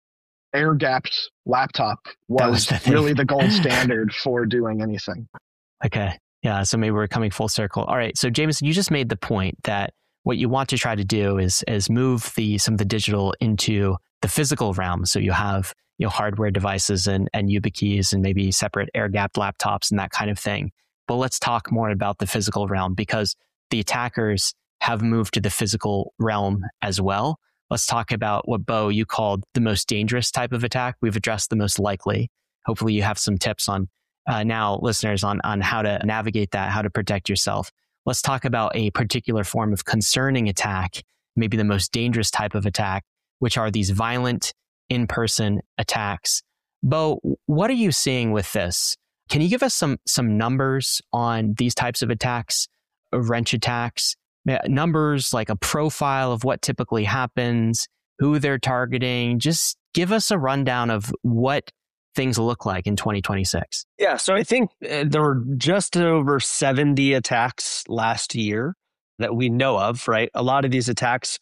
air-gapped laptop was really the gold standard for doing anything. Okay. Yeah. So maybe we're coming full circle. All right. So Jameson, you just made the point that what you want to try to do is move some of the digital into the physical realm. So you have hardware devices and YubiKeys and maybe separate air-gapped laptops and that kind of thing. But let's talk more about the physical realm, because the attackers have moved to the physical realm as well. Let's talk about what, Bo, you called the most dangerous type of attack. We've addressed the most likely. Hopefully you have some tips on now, listeners, on how to navigate that, how to protect yourself. Let's talk about a particular form of concerning attack, maybe the most dangerous type of attack, which are these violent in-person attacks. Bo, what are you seeing with this? Can you give us some numbers on these types of attacks, wrench attacks, numbers like a profile of what typically happens, who they're targeting? Just give us a rundown of what things look like in 2026. Yeah, so I think there were just over 70 attacks last year that we know of, right? A lot of these attacks,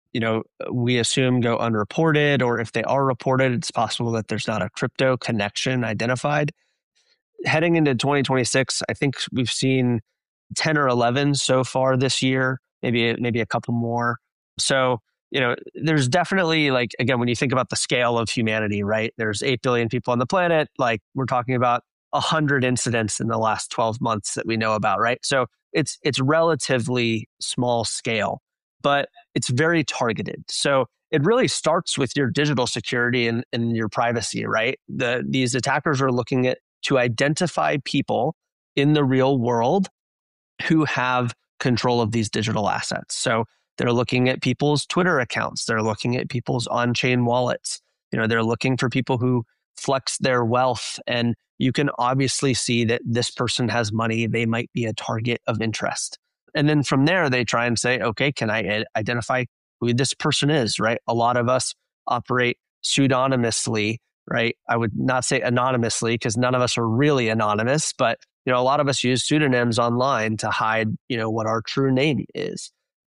we assume go unreported, or if they are reported, it's possible that there's not a crypto connection identified. Heading into 2026, I think we've seen 10 or 11 so far this year, maybe a couple more. So, there's definitely, again, when you think about the scale of humanity, right? There's 8 billion people on the planet. We're talking about 100 incidents in the last 12 months that we know about, right? So it's relatively small scale, but it's very targeted. So it really starts with your digital security and your privacy, right? These attackers are looking to identify people in the real world who have control of these digital assets. So they're looking at people's Twitter accounts. They're looking at people's on-chain wallets. They're looking for people who flex their wealth. And you can obviously see that this person has money. They might be a target of interest. And then from there, they try and say, okay, can I identify who this person is, right? A lot of us operate pseudonymously, right? I would not say anonymously because none of us are really anonymous, but a lot of us use pseudonyms online to hide, what our true name is.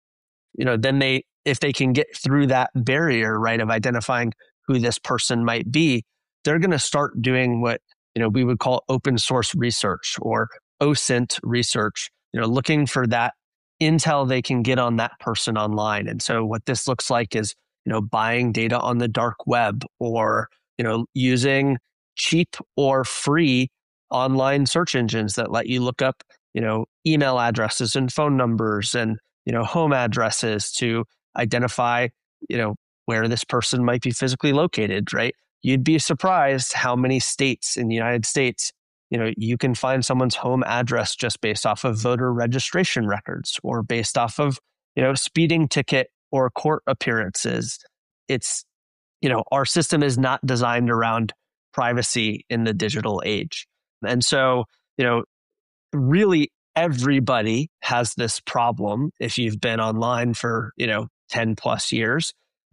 Then if they can get through that barrier, right, of identifying who this person might be, they're going to start doing what, we would call open source research or OSINT research, looking for that intel they can get on that person online. And so what this looks like is, buying data on the dark web or, using cheap or free online search engines that let you look up, email addresses and phone numbers and, home addresses to identify, where this person might be physically located, right? You'd be surprised how many states in the United States, you can find someone's home address just based off of voter registration records or based off of, speeding ticket or court appearances. It's, our system is not designed around privacy in the digital age. And so, really everybody has this problem. If you've been online for, 10 plus years,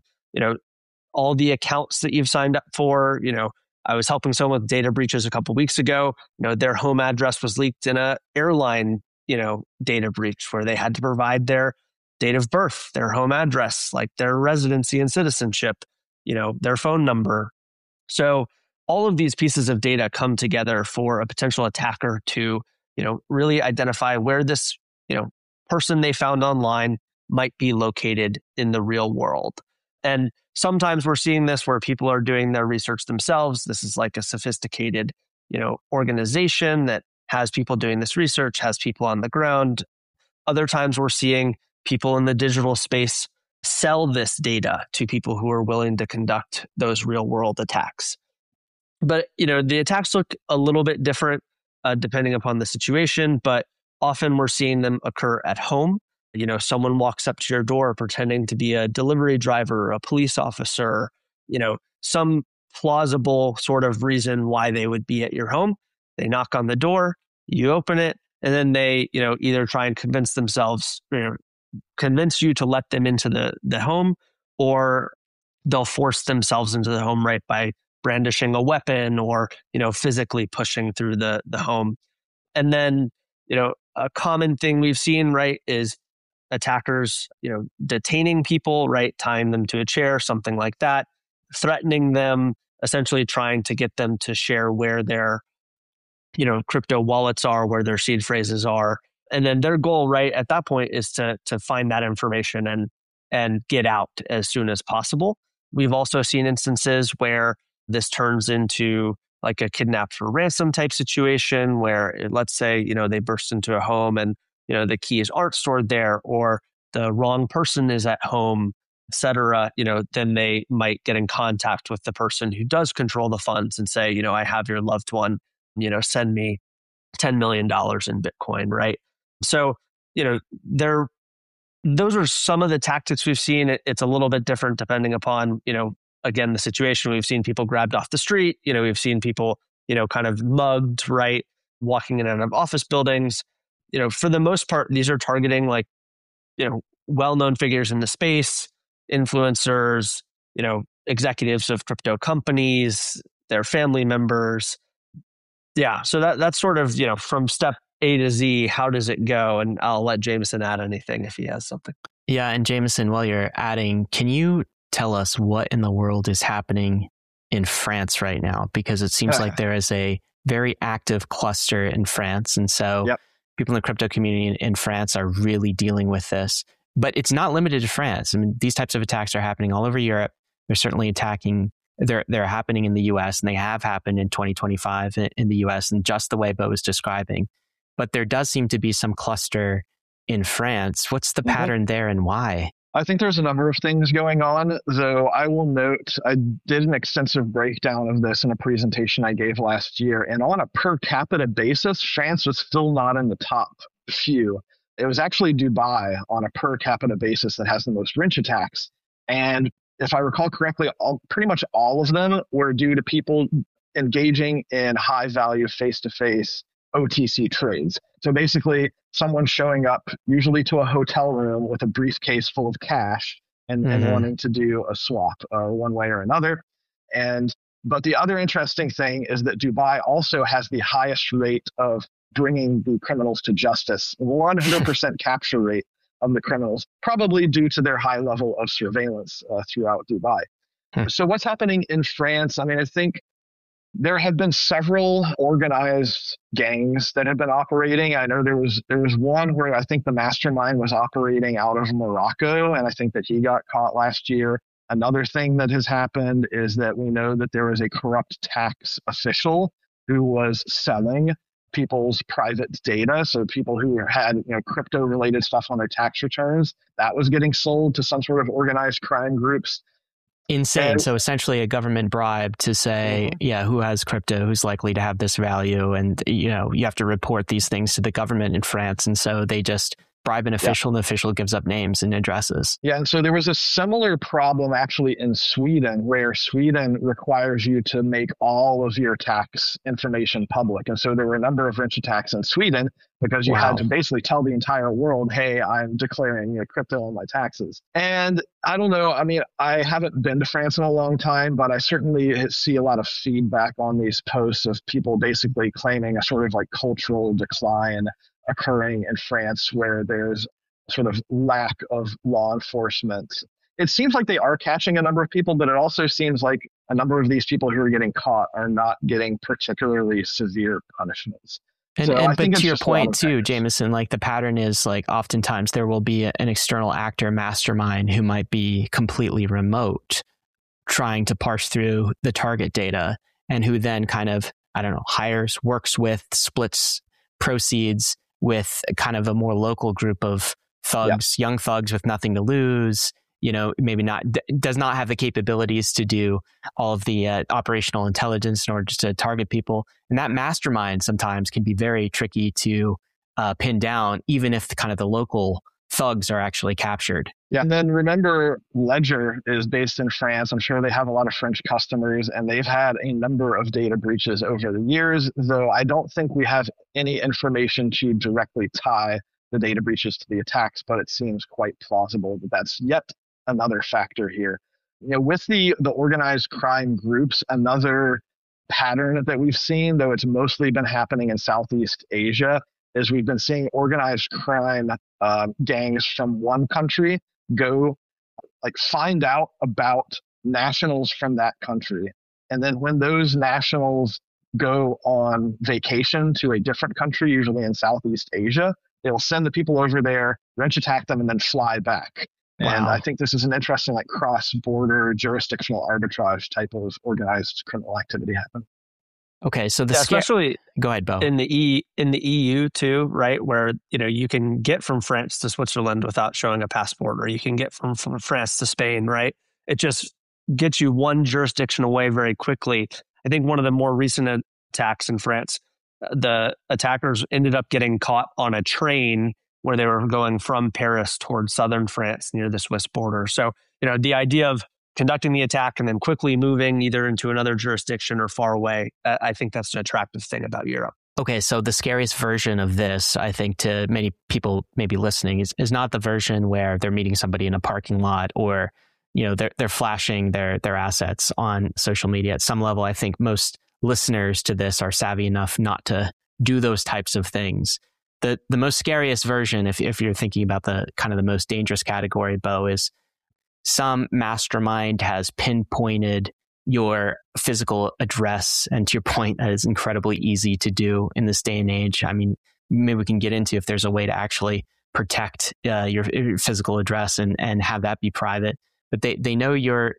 all the accounts that you've signed up for, I was helping someone with data breaches a couple of weeks ago. Their home address was leaked in a airline, data breach where they had to provide their date of birth, their home address, like their residency and citizenship, their phone number. So all of these pieces of data come together for a potential attacker to, really identify where this, person they found online might be located in the real world. And sometimes we're seeing this where people are doing their research themselves. This is like a sophisticated, organization that has people doing this research, has people on the ground. Other times we're seeing people in the digital space sell this data to people who are willing to conduct those real world attacks. But, the attacks look a little bit different depending upon the situation, but often we're seeing them occur at home. Someone walks up to your door pretending to be a delivery driver, a police officer, some plausible sort of reason why they would be at your home. They knock on the door, you open it, and then they, either try and convince you to let them into the home, or they'll force themselves into the home, right, by brandishing a weapon or, physically pushing through the home. And then, a common thing we've seen, right, is attackers, detaining people, right, tying them to a chair, something like that, threatening them, essentially trying to get them to share where their, crypto wallets are, where their seed phrases are. And then their goal, right, at that point is to find that information and get out as soon as possible. We've also seen instances where this turns into like a kidnapped for ransom type situation where, let's say, they burst into a home and, the keys aren't stored there, or the wrong person is at home, et cetera. Then they might get in contact with the person who does control the funds and say, I have your loved one, send me $10 million in Bitcoin, right? So, those are some of the tactics we've seen. It's a little bit different depending upon, again, the situation. We've seen people grabbed off the street. We've seen people, kind of mugged, right? Walking in and out of office buildings. For the most part, these are targeting like, well-known figures in the space, influencers, executives of crypto companies, their family members. Yeah. So that's sort of, from step A to Z, how does it go? And I'll let Jameson add anything if he has something. Yeah. And Jameson, while you're adding, can you tell us what in the world is happening in France right now? Because it seems like there is a very active cluster in France. And so people in the crypto community in France are really dealing with this. But it's not limited to France. I mean, these types of attacks are happening all over Europe. They're certainly they're happening in the US, and they have happened in 2025 in the US, and just the way Bo was describing. But there does seem to be some cluster in France. What's the pattern there and why? I think there's a number of things going on, though I will note I did an extensive breakdown of this in a presentation I gave last year, and on a per capita basis, France was still not in the top few. It was actually Dubai on a per capita basis that has the most wrench attacks. And if I recall correctly, pretty much all of them were due to people engaging in high-value face-to-face OTC trades. So basically, someone showing up usually to a hotel room with a briefcase full of cash and wanting to do a swap one way or another. But the other interesting thing is that Dubai also has the highest rate of bringing the criminals to justice, 100% capture rate of the criminals, probably due to their high level of surveillance throughout Dubai. So what's happening in France? I mean, I think there have been several organized gangs that have been operating. I know there was one where I think the mastermind was operating out of Morocco, and I think that he got caught last year. Another thing that has happened is that we know that there was a corrupt tax official who was selling people's private data. So people who had crypto related stuff on their tax returns, that was getting sold to some sort of organized crime groups. Insane. So essentially a government bribe to say, who has crypto, who's likely to have this value. And, you have to report these things to the government in France. And so they just bribe an official and the official gives up names and addresses. Yeah. And so there was a similar problem actually in Sweden, where Sweden requires you to make all of your tax information public. And so there were a number of wrench attacks in Sweden because you had to basically tell the entire world, hey, I'm declaring crypto on my taxes. And I don't know. I mean, I haven't been to France in a long time, but I certainly see a lot of feedback on these posts of people basically claiming a sort of like cultural decline occurring in France, where there's sort of lack of law enforcement. It seems like they are catching a number of people, but it also seems like a number of these people who are getting caught are not getting particularly severe punishments. But to your point too, Jameson, like the pattern is like oftentimes there will be an external actor mastermind who might be completely remote trying to parse through the target data, and who then kind of, hires, works with, splits proceeds with kind of a more local group of thugs, young thugs with nothing to lose, maybe does not have the capabilities to do all of the operational intelligence in order just to target people. And that mastermind sometimes can be very tricky to pin down, even if the local thugs are actually captured. Yeah. And then remember, Ledger is based in France. I'm sure they have a lot of French customers, and they've had a number of data breaches over the years, though I don't think we have any information to directly tie the data breaches to the attacks, but it seems quite plausible that that's yet another factor here. With the organized crime groups, another pattern that we've seen, though it's mostly been happening in Southeast Asia, is we've been seeing organized crime gangs from one country go find out about nationals from that country. And then when those nationals go on vacation to a different country, usually in Southeast Asia, they'll send the people over there, wrench attack them, and then fly back. Wow. And I think this is an interesting cross-border jurisdictional arbitrage type of organized criminal activity happen. Okay, so especially go ahead, Bo. In the EU too, right? Where you can get from France to Switzerland without showing a passport, or you can get from France to Spain, right? It just gets you one jurisdiction away very quickly. I think one of the more recent attacks in France, the attackers ended up getting caught on a train where they were going from Paris towards southern France near the Swiss border. So the idea of conducting the attack and then quickly moving either into another jurisdiction or far away, I think that's an attractive thing about Europe. Okay, so the scariest version of this, I think, to many people maybe listening, is not the version where they're meeting somebody in a parking lot or they're flashing their assets on social media. At some level, I think most listeners to this are savvy enough not to do those types of things. The most scariest version, if you're thinking about the kind of the most dangerous category, Bo, is some mastermind has pinpointed your physical address. And to your point, that is incredibly easy to do in this day and age. I mean, maybe we can get into if there's a way to actually protect your physical address and have that be private. But they know your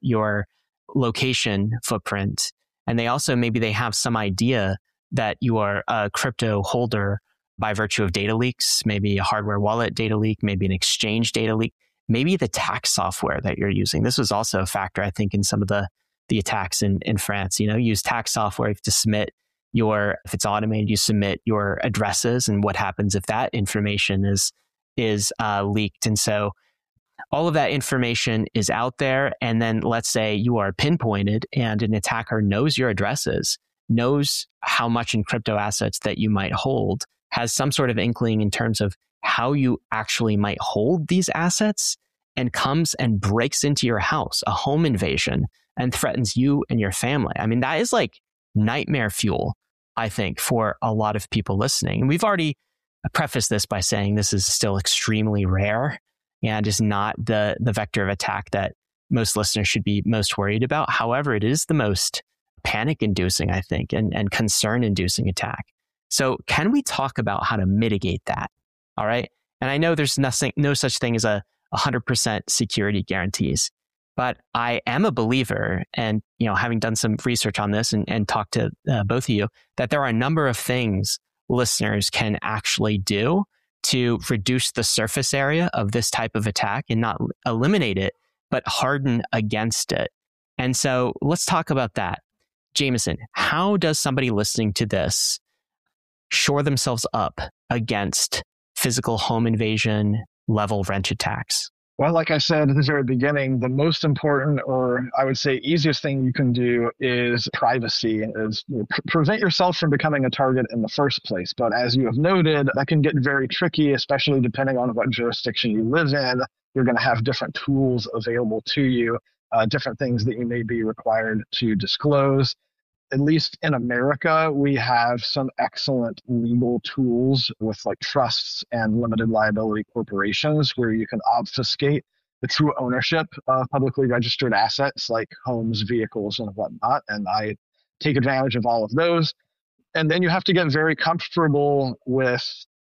location footprint. And they also, maybe they have some idea that you are a crypto holder by virtue of data leaks, maybe a hardware wallet data leak, maybe an exchange data leak. Maybe the tax software that you're using. This was also a factor, I think, in some of the attacks in France. Use tax software to submit if it's automated, you submit your addresses, and what happens if that information is leaked. And so all of that information is out there. And then let's say you are pinpointed and an attacker knows your addresses, knows how much in crypto assets that you might hold, has some sort of inkling in terms of how you actually might hold these assets, and comes and breaks into your house, a home invasion, and threatens you and your family. I mean, that is nightmare fuel, I think, for a lot of people listening. And we've already prefaced this by saying this is still extremely rare and is not the vector of attack that most listeners should be most worried about. However, it is the most panic-inducing, I think, and concern-inducing attack. So can we talk about how to mitigate that? All right. And I know there's no such thing as a 100% security guarantees, but I am a believer, and having done some research on this and talked to both of you, that there are a number of things listeners can actually do to reduce the surface area of this type of attack and not eliminate it, but harden against it. And so let's talk about that. Jameson, how does somebody listening to this shore themselves up against physical home invasion level wrench attacks? Well, like I said at the very beginning, the most important, or I would say easiest thing you can do is privacy, is prevent yourself from becoming a target in the first place. But as you have noted, that can get very tricky, especially depending on what jurisdiction you live in. You're going to have different tools available to you, different things that you may be required to disclose. At least in America, we have some excellent legal tools with trusts and limited liability corporations where you can obfuscate the true ownership of publicly registered assets like homes, vehicles, and whatnot. And I take advantage of all of those. And then you have to get very comfortable with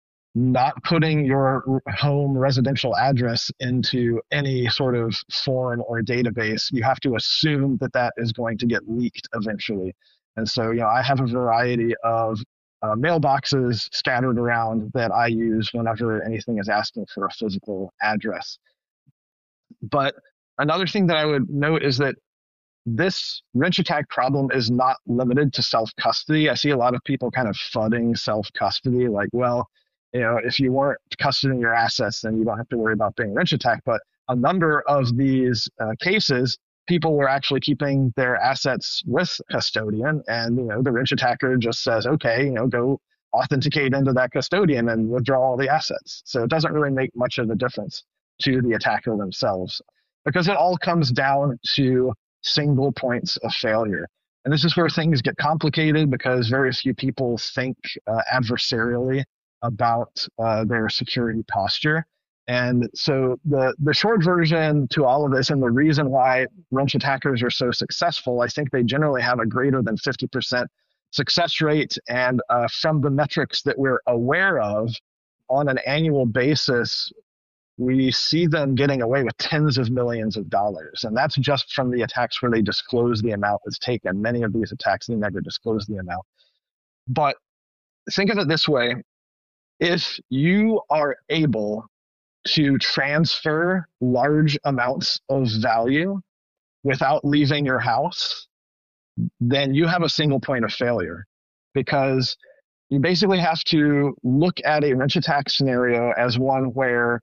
not putting your home residential address into any sort of form or database. You have to assume that is going to get leaked eventually. And so, I have a variety of mailboxes scattered around that I use whenever anything is asking for a physical address. But another thing that I would note is that this wrench attack problem is not limited to self-custody. I see a lot of people kind of fudding self-custody, like, well, if you weren't custodying your assets, then you don't have to worry about being wrench attacked. But a number of these cases, people were actually keeping their assets with custodian, and the wrench attacker just says, okay, go authenticate into that custodian and withdraw all the assets. So it doesn't really make much of a difference to the attacker themselves, because it all comes down to single points of failure. And this is where things get complicated, because very few people think adversarially about their security posture. And so the short version to all of this, and the reason why wrench attackers are so successful, I think they generally have a greater than 50% success rate. And from the metrics that we're aware of on an annual basis, we see them getting away with tens of millions of dollars. And that's just from the attacks where they disclose the amount that's taken. Many of these attacks, they never disclose the amount. But think of it this way. If you are able to transfer large amounts of value without leaving your house, then you have a single point of failure, because you basically have to look at a wrench attack scenario as one where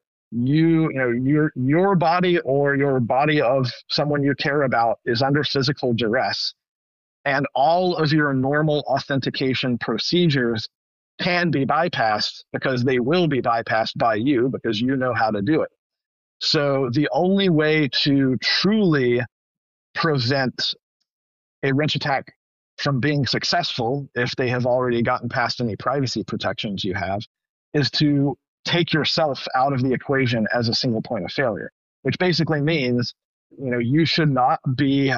your body or your body of someone you care about is under physical duress, and all of your normal authentication procedures can be bypassed, because they will be bypassed by you, because you know how to do it. So the only way to truly prevent a wrench attack from being successful, if they have already gotten past any privacy protections you have, is to take yourself out of the equation as a single point of failure, which basically means, you should not be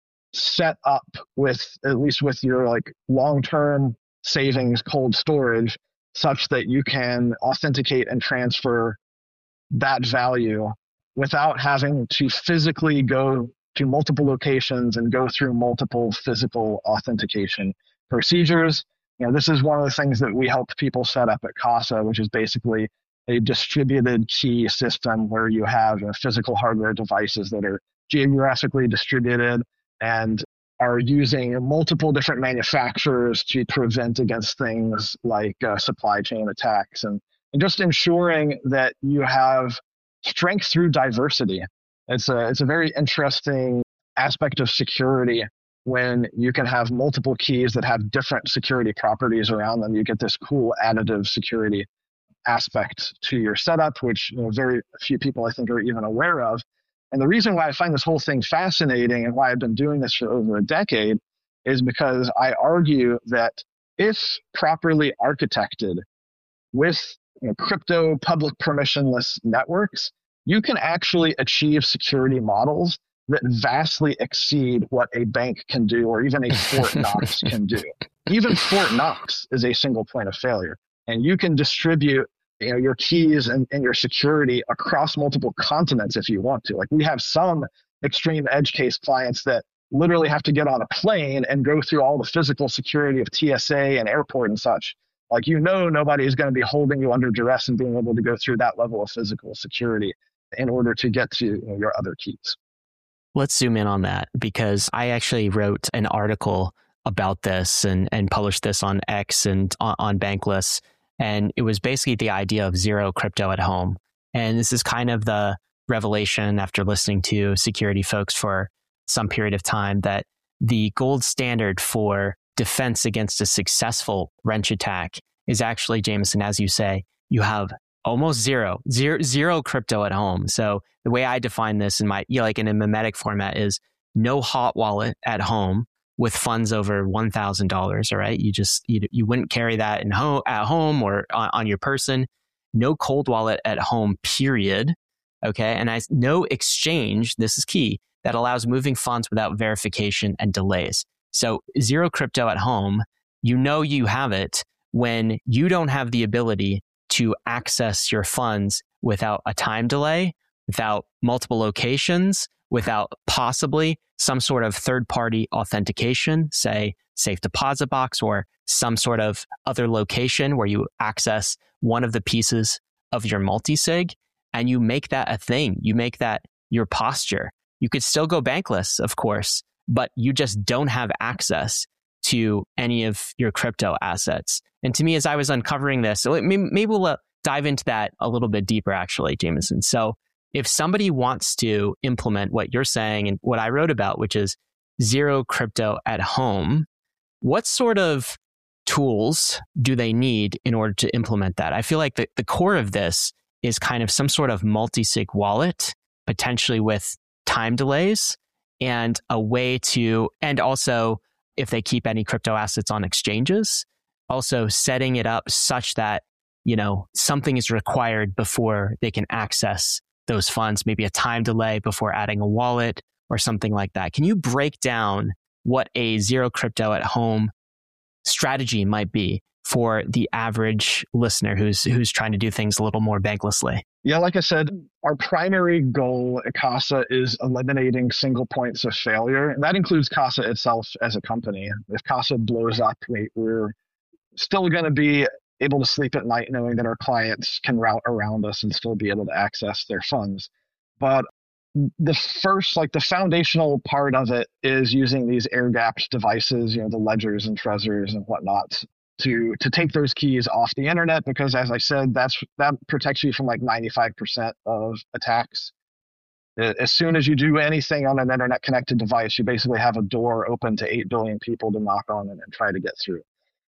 set up with, at least with your long-term savings cold storage, such that you can authenticate and transfer that value without having to physically go to multiple locations and go through multiple physical authentication procedures. This is one of the things that we help people set up at Casa, which is basically a distributed key system where you have physical hardware devices that are geographically distributed and are using multiple different manufacturers to prevent against things like supply chain attacks, and just ensuring that you have strength through diversity. It's a very interesting aspect of security when you can have multiple keys that have different security properties around them. You get this cool additive security aspect to your setup, which very few people, I think, are even aware of. And the reason why I find this whole thing fascinating and why I've been doing this for over a decade is because I argue that if properly architected with crypto public permissionless networks, you can actually achieve security models that vastly exceed what a bank can do, or even a Fort Knox can do. Even Fort Knox is a single point of failure. And you can distribute your keys and your security across multiple continents if you want to. Like, we have some extreme edge case clients that literally have to get on a plane and go through all the physical security of TSA and airport and such. Like, nobody is going to be holding you under duress and being able to go through that level of physical security in order to get to your other keys. Let's zoom in on that, because I actually wrote an article about this and published this on X and on Bankless. And it was basically the idea of zero crypto at home. And this is kind of the revelation after listening to security folks for some period of time, that the gold standard for defense against a successful wrench attack is actually, Jameson, as you say, you have almost zero crypto at home. So the way I define this in in a memetic format is no hot wallet at home with funds over $1,000. All right, you wouldn't carry that at home or on your person. No cold wallet at home, period. Okay, and no exchange. This is key, that allows moving funds without verification and delays. So zero crypto at home. You have it when you don't have the ability to access your funds without a time delay, without multiple locations, without possibly some sort of third-party authentication, say safe deposit box or some sort of other location where you access one of the pieces of your multi-sig and you make that a thing. You make that your posture. You could still go bankless, of course, but you just don't have access to any of your crypto assets. And to me, as I was uncovering this, so maybe we'll dive into that a little bit deeper, actually, Jameson. So if somebody wants to implement what you're saying and what I wrote about, which is zero crypto at home, what sort of tools do they need in order to implement that? I feel like the core of this is kind of some sort of multi-sig wallet, potentially with time delays and a way to, and also if they keep any crypto assets on exchanges, also setting it up such that, something is required before they can access those funds, maybe a time delay before adding a wallet or something like that. Can you break down what a zero crypto at home strategy might be for the average listener who's trying to do things a little more banklessly? Yeah, like I said, our primary goal at Casa is eliminating single points of failure. And that includes Casa itself as a company. If Casa blows up, we're still going to be able to sleep at night knowing that our clients can route around us and still be able to access their funds. But the first, the foundational part of it is using these air-gapped devices, the ledgers and Trezors and whatnot, to take those keys off the internet, because as I said, that protects you from 95% of attacks. As soon as you do anything on an internet connected device, you basically have a door open to 8 billion people to knock on and try to get through.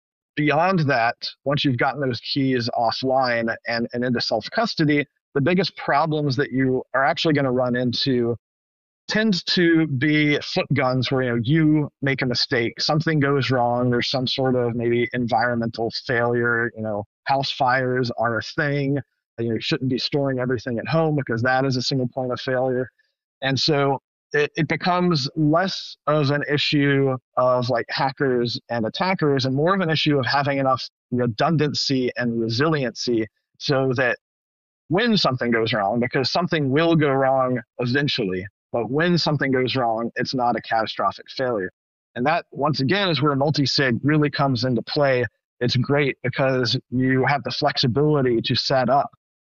Beyond that, once you've gotten those keys offline and into self-custody, the biggest problems that you are actually going to run into tend to be foot guns where you make a mistake, something goes wrong, there's some sort of maybe environmental failure, house fires are a thing, you shouldn't be storing everything at home because that is a single point of failure. And so it becomes less of an issue of hackers and attackers and more of an issue of having enough redundancy and resiliency so that when something goes wrong, because something will go wrong eventually, but when something goes wrong, it's not a catastrophic failure. And that, once again, is where multi-sig really comes into play. It's great because you have the flexibility to set up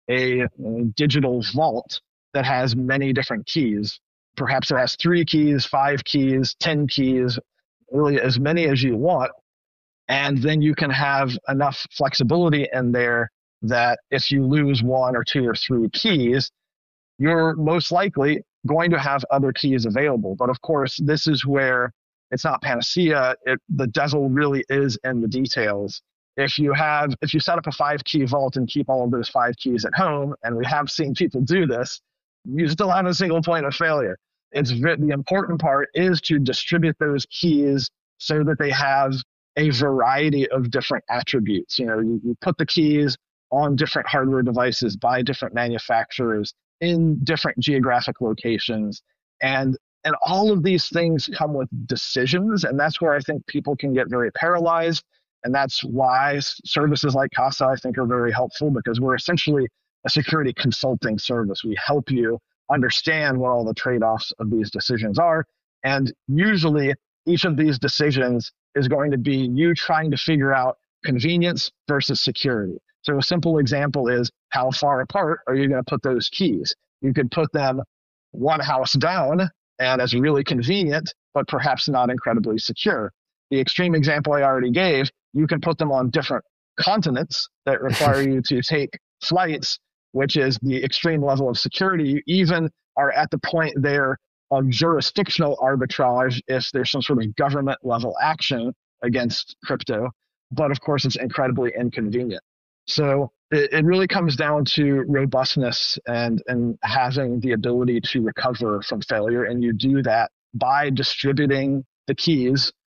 a digital vault that has many different keys. Perhaps it has 3 keys, 5 keys, 10 keys, really as many as you want. And then you can have enough flexibility in there that if you lose 1 or 2 or 3 keys, you're most likely going to have other keys available. But of course, this is where it's not panacea. The devil really is in the details. If you set up a 5-key vault and keep all of those 5 keys at home, and we have seen people do this, you still have a single point of failure. The important part is to distribute those keys so that they have a variety of different attributes. You put the keys on different hardware devices by different manufacturers in different geographic locations. And all of these things come with decisions. And that's where I think people can get very paralyzed. And that's why services like Casa, I think, are very helpful, because we're essentially a security consulting service. We help you understand what all the trade-offs of these decisions are. And usually each of these decisions is going to be you trying to figure out convenience versus security. So a simple example is, how far apart are you going to put those keys? You could put them one house down, and it's really convenient, but perhaps not incredibly secure. The extreme example I already gave, you can put them on different continents that require you to take flights, which is the extreme level of security. You even are at the point there of jurisdictional arbitrage if there's some sort of government level action against crypto. But of course, it's incredibly inconvenient. So it really comes down to robustness and having the ability to recover from failure. And you do that by distributing the keys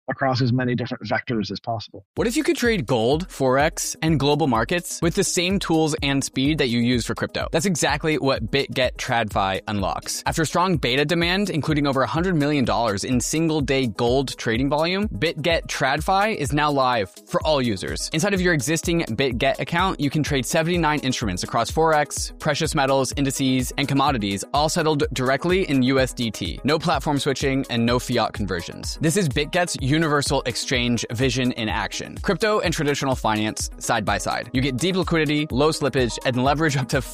across as many different vectors as possible. What if you could trade gold, Forex, and global markets with the same tools and speed that you use for crypto? That's exactly what BitGet TradFi unlocks. After strong beta demand, including over $100 million in single-day gold trading volume, BitGet TradFi is now live for all users. Inside of your existing BitGet account, you can trade 79 instruments across Forex, precious metals, indices, and commodities, all settled directly in USDT. No platform switching and no fiat conversions. This is BitGet's universal exchange vision in action. Crypto and traditional finance side by side. You get deep liquidity, low slippage, and leverage up to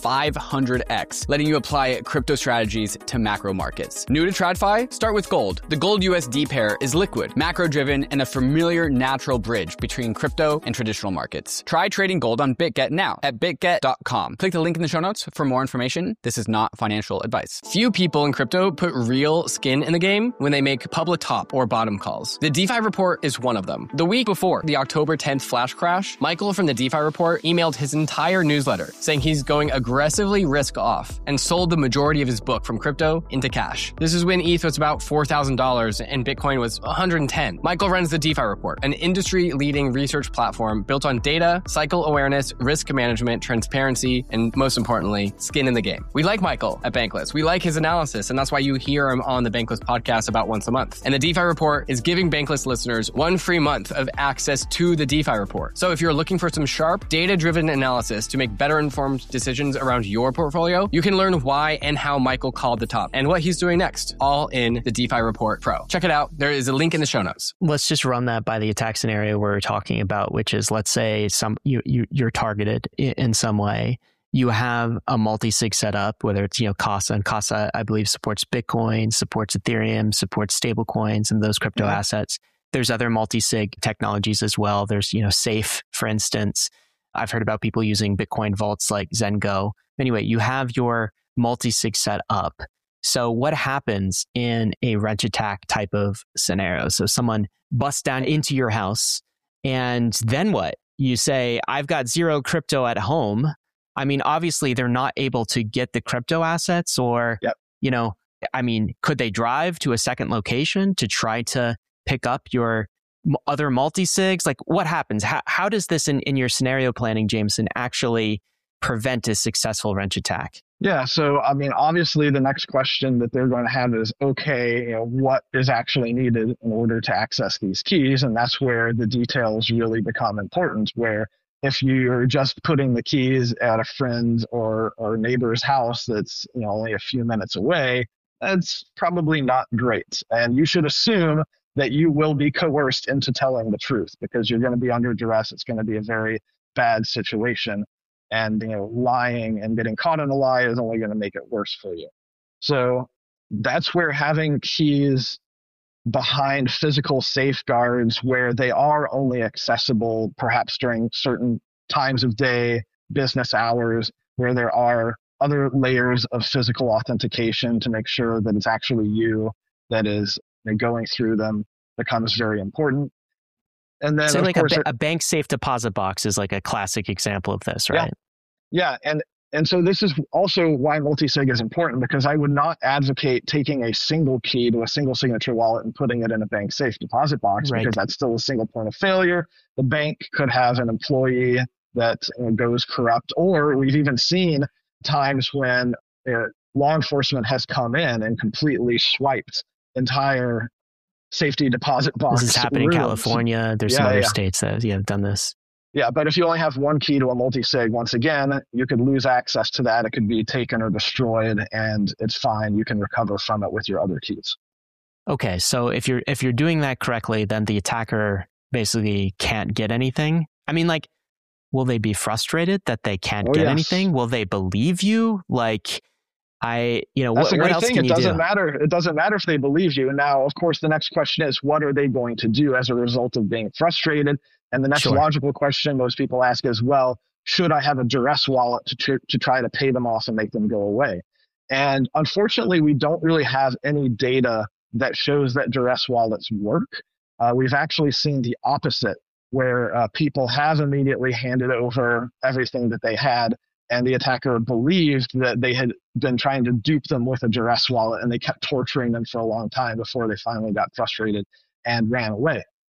500x, letting you apply crypto strategies to macro markets. New to TradFi? Start with gold. The gold USD pair is liquid, macro-driven, and a familiar natural bridge between crypto and traditional markets. Try trading gold on BitGet now at bitget.com. Click the link in the show notes for more information. This is not financial advice. Few people in crypto put real skin in the game when they make public top or bottom calls. The DeFi Report is one of them. The week before the October 10th flash crash, Michael from the DeFi Report emailed his entire newsletter saying he's going aggressively risk off and sold the majority of his book from crypto into cash. This is when ETH was about $4,000 and Bitcoin was $110. Michael runs the DeFi Report, an industry-leading research platform built on data, cycle awareness, risk management, transparency, and most importantly, skin in the game. We like Michael at Bankless. We like his analysis, and that's why you hear him on the Bankless podcast about once a month. And the DeFi Report is giving Bankless listeners 1 free month of access to the DeFi Report. So if you're looking for some sharp, data-driven analysis to make better informed decisions around your portfolio, you can learn why and how Michael called the top and what he's doing next, all in the DeFi Report Pro. Check it out. There is a link in the show notes. Let's just run that by the attack scenario we're talking about, which is, let's say you're targeted in some way. You have a multi-sig setup, whether it's, Casa, and Casa, I believe, supports Bitcoin, supports Ethereum, supports stablecoins and those crypto assets. There's other multi-sig technologies as well. There's, Safe, for instance. I've heard about people using Bitcoin vaults like Zengo. Anyway, you have your multi-sig set up. So what happens in a wrench attack type of scenario? So someone busts down into your house, and then what? You say, I've got zero crypto at home. I mean, obviously, they're not able to get the crypto assets, or, could they drive to a second location to try to pick up your other multi-sigs? Like, what happens? How does this in your scenario planning, Jameson, actually prevent a successful wrench attack? Yeah. So, obviously the next question that they're going to have is, okay, what is actually needed in order to access these keys? And that's where the details really become important, where if you're just putting the keys at a friend or neighbor's house that's only a few minutes away, that's probably not great. And you should assume that you will be coerced into telling the truth, because you're going to be under duress. It's going to be a very bad situation. And lying and getting caught in a lie is only going to make it worse for you. So that's where having keys behind physical safeguards, where they are only accessible perhaps during certain times of day, business hours, where there are other layers of physical authentication to make sure that it's actually you that is going through them, becomes very important. And then, so like a bank safe deposit box is like a classic example of this, right? Yeah. And so this is also why multi-sig is important, because I would not advocate taking a single key to a single signature wallet and putting it in a bank safe deposit box, because that's still a single point of failure. The bank could have an employee that goes corrupt, or we've even seen times when law enforcement has come in and completely swiped entire safety deposit box. This is happening in California. There's some other states that have done this. Yeah, but if you only have one key to a multi-sig, once again, you could lose access to that. It could be taken or destroyed, and it's fine. You can recover from it with your other keys. Okay, so if you're doing that correctly, then the attacker basically can't get anything. I mean, like, will they be frustrated that they can't get anything? Will they believe you? Like, That's what a great else thing. can It you doesn't do? matter. It doesn't matter if they believe you. And now, of course, the next question is, what are they going to do as a result of being frustrated? And the next logical question most people ask is, well, should I have a duress wallet to try to pay them off and make them go away? And unfortunately, we don't really have any data that shows that duress wallets work. We've actually seen the opposite, where people have immediately handed over everything that they had, and the attacker believed that they had been trying to dupe them with a duress wallet, and they kept torturing them for a long time before they finally got frustrated and ran away.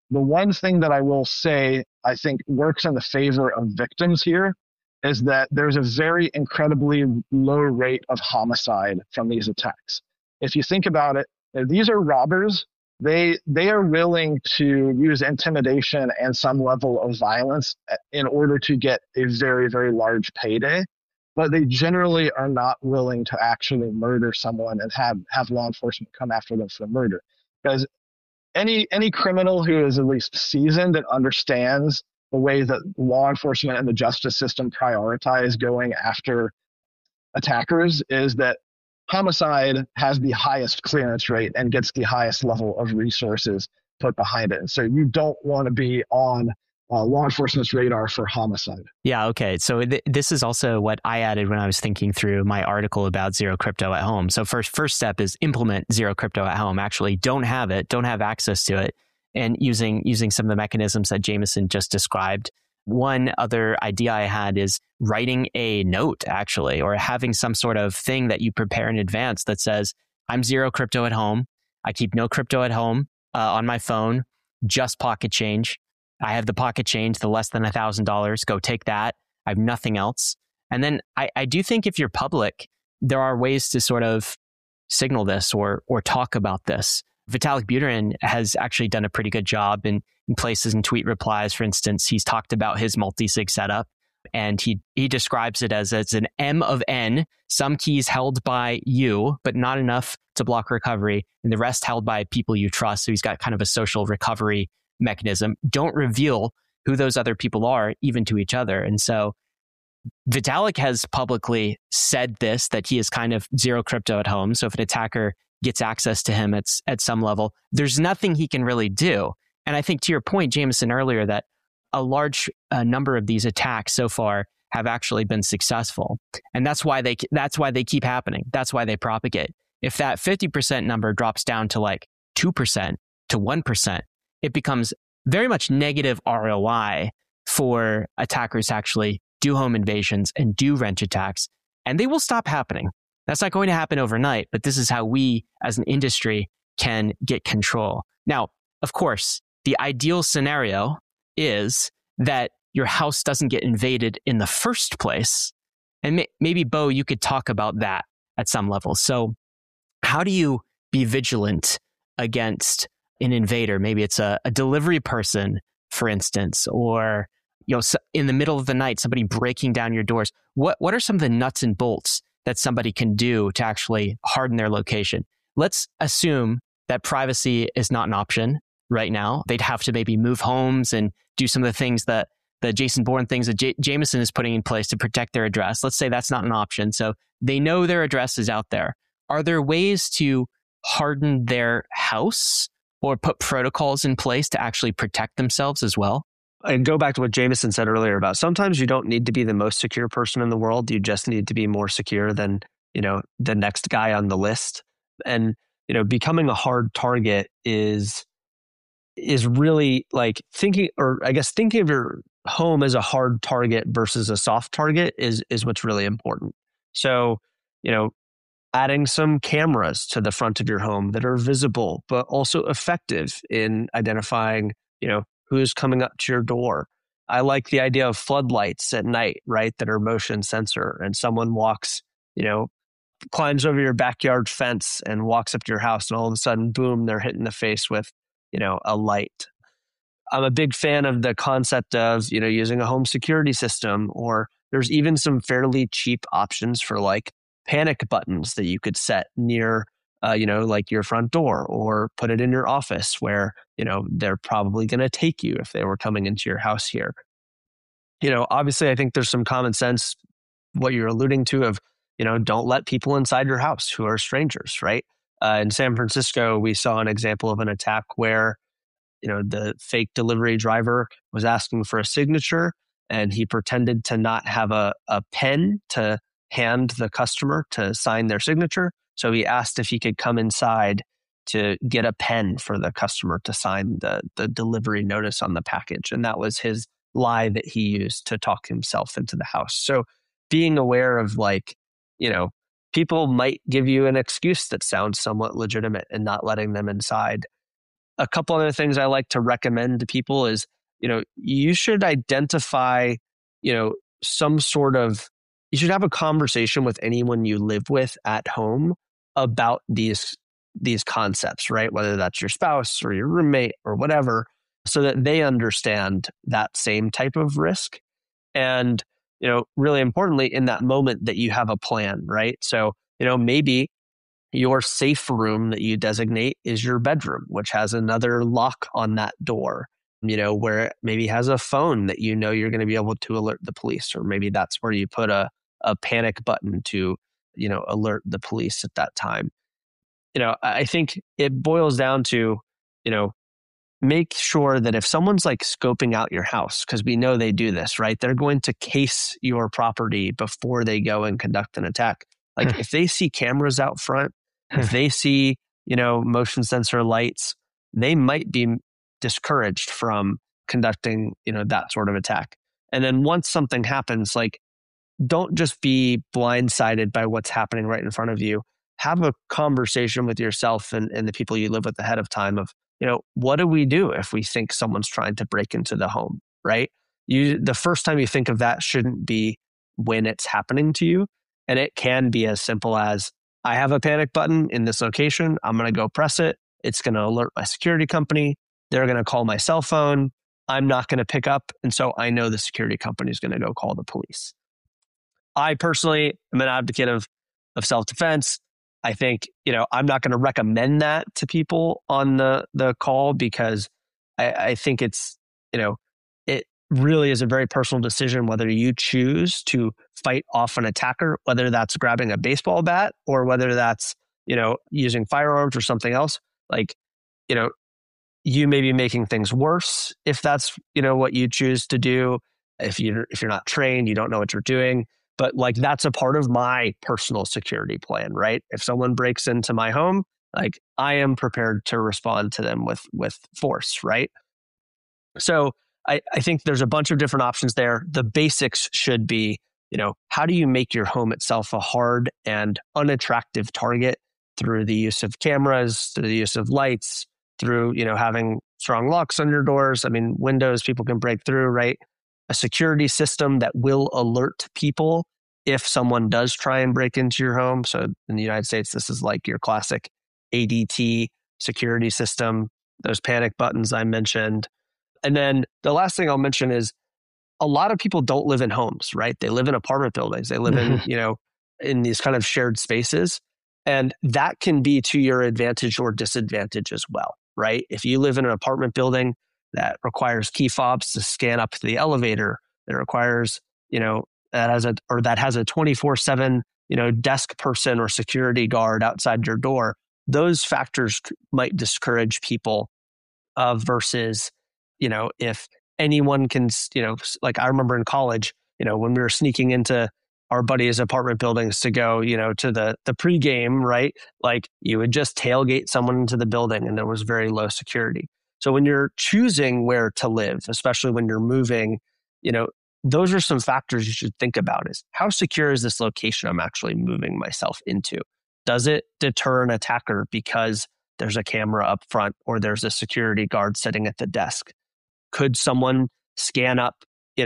The one thing that I will say I think works in the favor of victims here is that there's a very incredibly low rate of homicide from these attacks. If you think about it, these are robbers. They are willing to use intimidation and some level of violence in order to get a very, very large payday. But they generally are not willing to actually murder someone and have law enforcement come after them for murder. Because any criminal who is at least seasoned and understands the way that law enforcement and the justice system prioritize going after attackers is that homicide has the highest clearance rate and gets the highest level of resources put behind it. So you don't want to be on law enforcement's radar for homicide. Yeah, okay. So this is also what I added when I was thinking through my article about zero crypto at home. So first step is implement zero crypto at home. Actually, don't have access to it, and using some of the mechanisms that Jameson just described. One other idea I had is writing a note, actually, or having some sort of thing that you prepare in advance that says, I'm zero crypto at home. I keep no crypto at home on my phone, just pocket change. I have the pocket change, the less than $1,000. Go take that. I have nothing else. And then I do think if you're public, there are ways to sort of signal this or talk about this. Vitalik Buterin has actually done a pretty good job in places in tweet replies. For instance, he's talked about his multi-sig setup, and he describes it as an M of N, some keys held by you, but not enough to block recovery, and the rest held by people you trust. So he's got kind of a social recovery mechanism. Don't reveal who those other people are, even to each other. And so Vitalik has publicly said this, that he is kind of zero crypto at home. So if an attacker gets access to him at some level, there's nothing he can really do. And I think to your point, Jameson, earlier, that a large number of these attacks so far have actually been successful. And that's why they keep happening. That's why they propagate. If that 50% number drops down to like 2% to 1%, it becomes very much negative ROI for attackers to actually do home invasions and do wrench attacks, and they will stop happening. That's not going to happen overnight, but this is how we as an industry can get control. Now, of course, the ideal scenario is that your house doesn't get invaded in the first place. And maybe, Bo, you could talk about that at some level. So how do you be vigilant against an invader? Maybe it's a delivery person, for instance, or in the middle of the night, somebody breaking down your doors. What are some of the nuts and bolts that somebody can do to actually harden their location? Let's assume that privacy is not an option right now. They'd have to maybe move homes and do some of the things that the Jason Bourne things that Jameson is putting in place to protect their address. Let's say that's not an option. So they know their address is out there. Are there ways to harden their house or put protocols in place to actually protect themselves as well? And go back to what Jameson said earlier about sometimes you don't need to be the most secure person in the world. You just need to be more secure than, the next guy on the list. And, becoming a hard target is really like thinking of your home as a hard target versus a soft target is what's really important. So, adding some cameras to the front of your home that are visible, but also effective in identifying, who's coming up to your door. I like the idea of floodlights at night, right? That are motion sensor, and someone walks, climbs over your backyard fence and walks up to your house, and all of a sudden, boom, they're hit in the face with, a light. I'm a big fan of the concept of, using a home security system, or there's even some fairly cheap options for like panic buttons that you could set near like your front door, or put it in your office where, they're probably going to take you if they were coming into your house here. Obviously, I think there's some common sense, what you're alluding to of, don't let people inside your house who are strangers, right? In San Francisco, we saw an example of an attack where, the fake delivery driver was asking for a signature, and he pretended to not have a pen to hand the customer to sign their signature. So he asked if he could come inside to get a pen for the customer to sign the delivery notice on the package. And that was his lie that he used to talk himself into the house. So being aware of people might give you an excuse that sounds somewhat legitimate and not letting them inside. a couple other things I like to recommend to people is, you should identify, some sort of, you should have a conversation with anyone you live with at home about these concepts, right? Whether that's your spouse or your roommate or whatever, so that they understand that same type of risk. And, really importantly, in that moment that you have a plan, right? So, maybe your safe room that you designate is your bedroom, which has another lock on that door, where it maybe has a phone that you're going to be able to alert the police, or maybe that's where you put a panic button to, alert the police at that time. I think it boils down to, make sure that if someone's like scoping out your house, because we know they do this, right? They're going to case your property before they go and conduct an attack. Like if they see cameras out front, if they see, motion sensor lights, they might be discouraged from conducting, that sort of attack. And then once something happens, like, don't just be blindsided by what's happening right in front of you. Have a conversation with yourself and the people you live with ahead of time of, what do we do if we think someone's trying to break into the home, right? The first time you think of that shouldn't be when it's happening to you. And it can be as simple as, I have a panic button in this location. I'm going to go press it. It's going to alert my security company. They're going to call my cell phone. I'm not going to pick up. And so I know the security company is going to go call the police. I personally am an advocate of self-defense. I think, I'm not going to recommend that to people on the call, because I think it's, it really is a very personal decision whether you choose to fight off an attacker, whether that's grabbing a baseball bat or whether that's, using firearms or something else. Like, you may be making things worse if that's, what you choose to do. If you're not trained, you don't know what you're doing. But like, that's a part of my personal security plan, right? If someone breaks into my home, like, I am prepared to respond to them with force, right? So I think there's a bunch of different options there. The basics should be, how do you make your home itself a hard and unattractive target through the use of cameras, through the use of lights, through, having strong locks on your doors. I mean, windows people can break through, right? A security system that will alert people if someone does try and break into your home. So in the United States, this is like your classic ADT security system, those panic buttons I mentioned. And then the last thing I'll mention is, a lot of people don't live in homes, right? They live in apartment buildings. They live in, in these kind of shared spaces. And that can be to your advantage or disadvantage as well, right? If you live in an apartment building that requires key fobs to scan up to the elevator, that requires, that has a 24/7, desk person or security guard outside your door, those factors might discourage people versus, if anyone can, like I remember in college, when we were sneaking into our buddies' apartment buildings to go, to the pregame, right? Like, you would just tailgate someone into the building and there was very low security. So when you're choosing where to live, especially when you're moving, those are some factors you should think about. Is how secure is this location I'm actually moving myself into? Does it deter an attacker because there's a camera up front or there's a security guard sitting at the desk? Could someone scan up,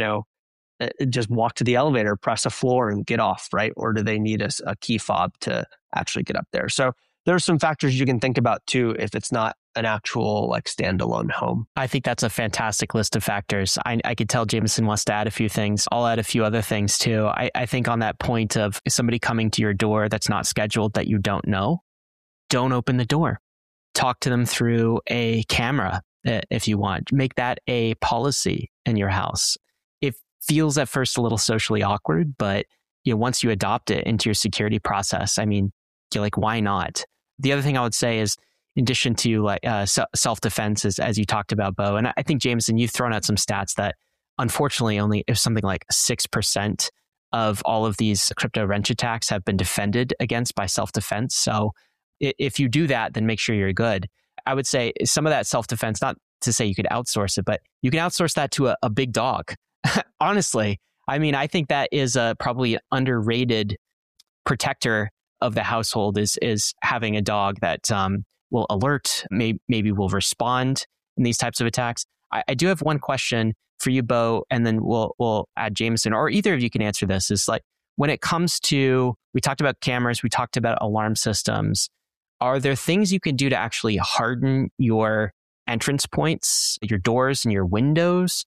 just walk to the elevator, press a floor and get off, right? Or do they need a key fob to actually get up there? So there's some factors you can think about too if it's not an actual like standalone home. I think that's a fantastic list of factors. I could tell Jameson wants to add a few things. I'll add a few other things too. I think on that point of somebody coming to your door that's not scheduled that you don't know, don't open the door. Talk to them through a camera if you want. Make that a policy in your house. It feels at first a little socially awkward, but once you adopt it into your security process, I mean, you're like, why not? The other thing I would say is, in addition to like self-defense, as you talked about, Bo, and I think, Jameson, you've thrown out some stats that unfortunately only if something like 6% of all of these crypto wrench attacks have been defended against by self-defense. So if you do that, then make sure you're good. I would say some of that self-defense, not to say you could outsource it, but you can outsource that to a big dog. Honestly, I mean, I think that is probably an underrated protector of the household is having a dog that will alert, maybe will respond in these types of attacks. I do have one question for you, Bo, and then we'll add Jameson, or either of you can answer this. Is like, when it comes to, we talked about cameras, we talked about alarm systems. Are there things you can do to actually harden your entrance points, your doors and your windows?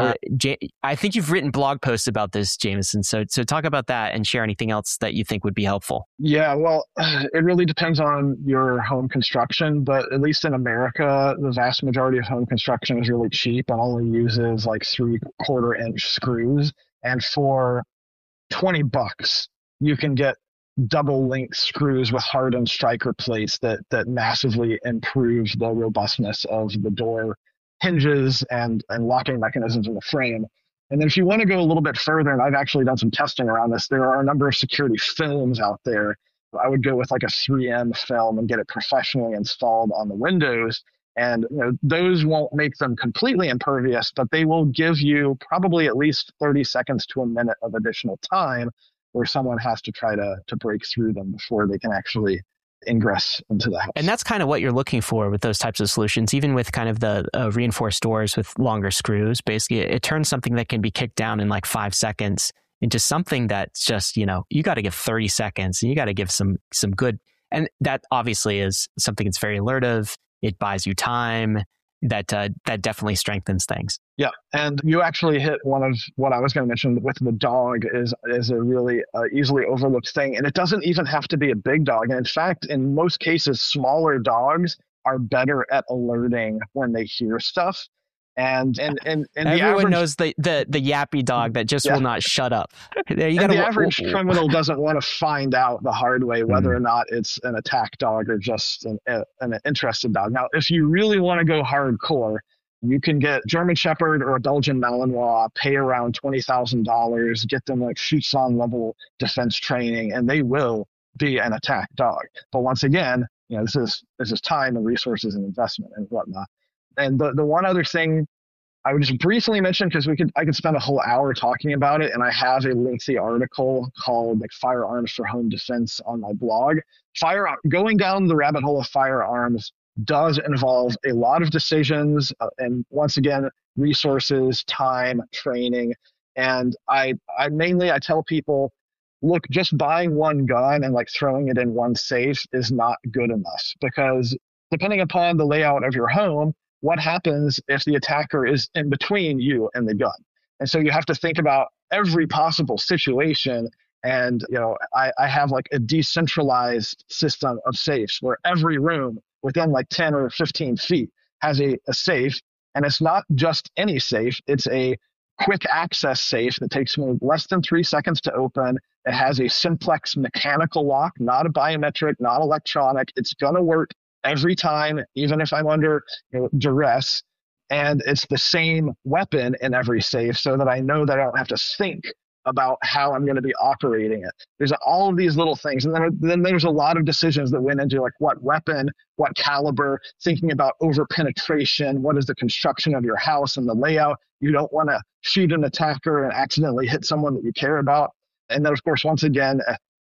I think you've written blog posts about this, Jameson. So talk about that and share anything else that you think would be helpful. Yeah, well, it really depends on your home construction, but at least in America, the vast majority of home construction is really cheap and only uses like 3/4 inch screws. And for $20, you can get double length screws with hardened striker plates that massively improve the robustness of the door hinges and locking mechanisms in the frame. And then if you want to go a little bit further, and I've actually done some testing around this, there are a number of security films out there. I would go with like a 3M film and get it professionally installed on the windows. And those won't make them completely impervious, but they will give you probably at least 30 seconds to a minute of additional time where someone has to try to break through them before they can actually ingress into the house. And that's kind of what you're looking for with those types of solutions, even with kind of the reinforced doors with longer screws. Basically, it turns something that can be kicked down in like 5 seconds into something that's just, you got to give 30 seconds and you got to give some good. And that obviously is something that's very alertive. It buys you time. That definitely strengthens things. Yeah, and you actually hit one of what I was going to mention with the dog is a really easily overlooked thing, and it doesn't even have to be a big dog. And in fact, in most cases, smaller dogs are better at alerting when they hear stuff. And everyone knows the yappy dog that just will not shut up. The average criminal doesn't want to find out the hard way whether or not it's an attack dog or just an interested dog. Now, if you really want to go hardcore, you can get German Shepherd or a Belgian Malinois, pay around $20,000, get them like Schutzhund level defense training, and they will be an attack dog. But once again, this is time and resources and investment and whatnot. And the one other thing I would just briefly mention, because I could spend a whole hour talking about it, and I have a lengthy article called like Firearms for Home Defense on my blog. Going down the rabbit hole of firearms does involve a lot of decisions, and once again, resources, time, training. And I tell people, look, just buying one gun and like throwing it in one safe is not good enough, because depending upon the layout of your home, what happens if the attacker is in between you and the gun? And so you have to think about every possible situation. And, I have like a decentralized system of safes where every room within like 10 or 15 feet has a safe. And it's not just any safe. It's a quick access safe that takes me less than 3 seconds to open. It has a simplex mechanical lock, not a biometric, not electronic. It's going to work every time, even if I'm under duress. And it's the same weapon in every safe so that I know that I don't have to think about how I'm going to be operating it. There's all of these little things. And then there's a lot of decisions that went into like what weapon, what caliber, thinking about over penetration, what is the construction of your house and the layout. You don't want to shoot an attacker and accidentally hit someone that you care about. And then, of course, once again,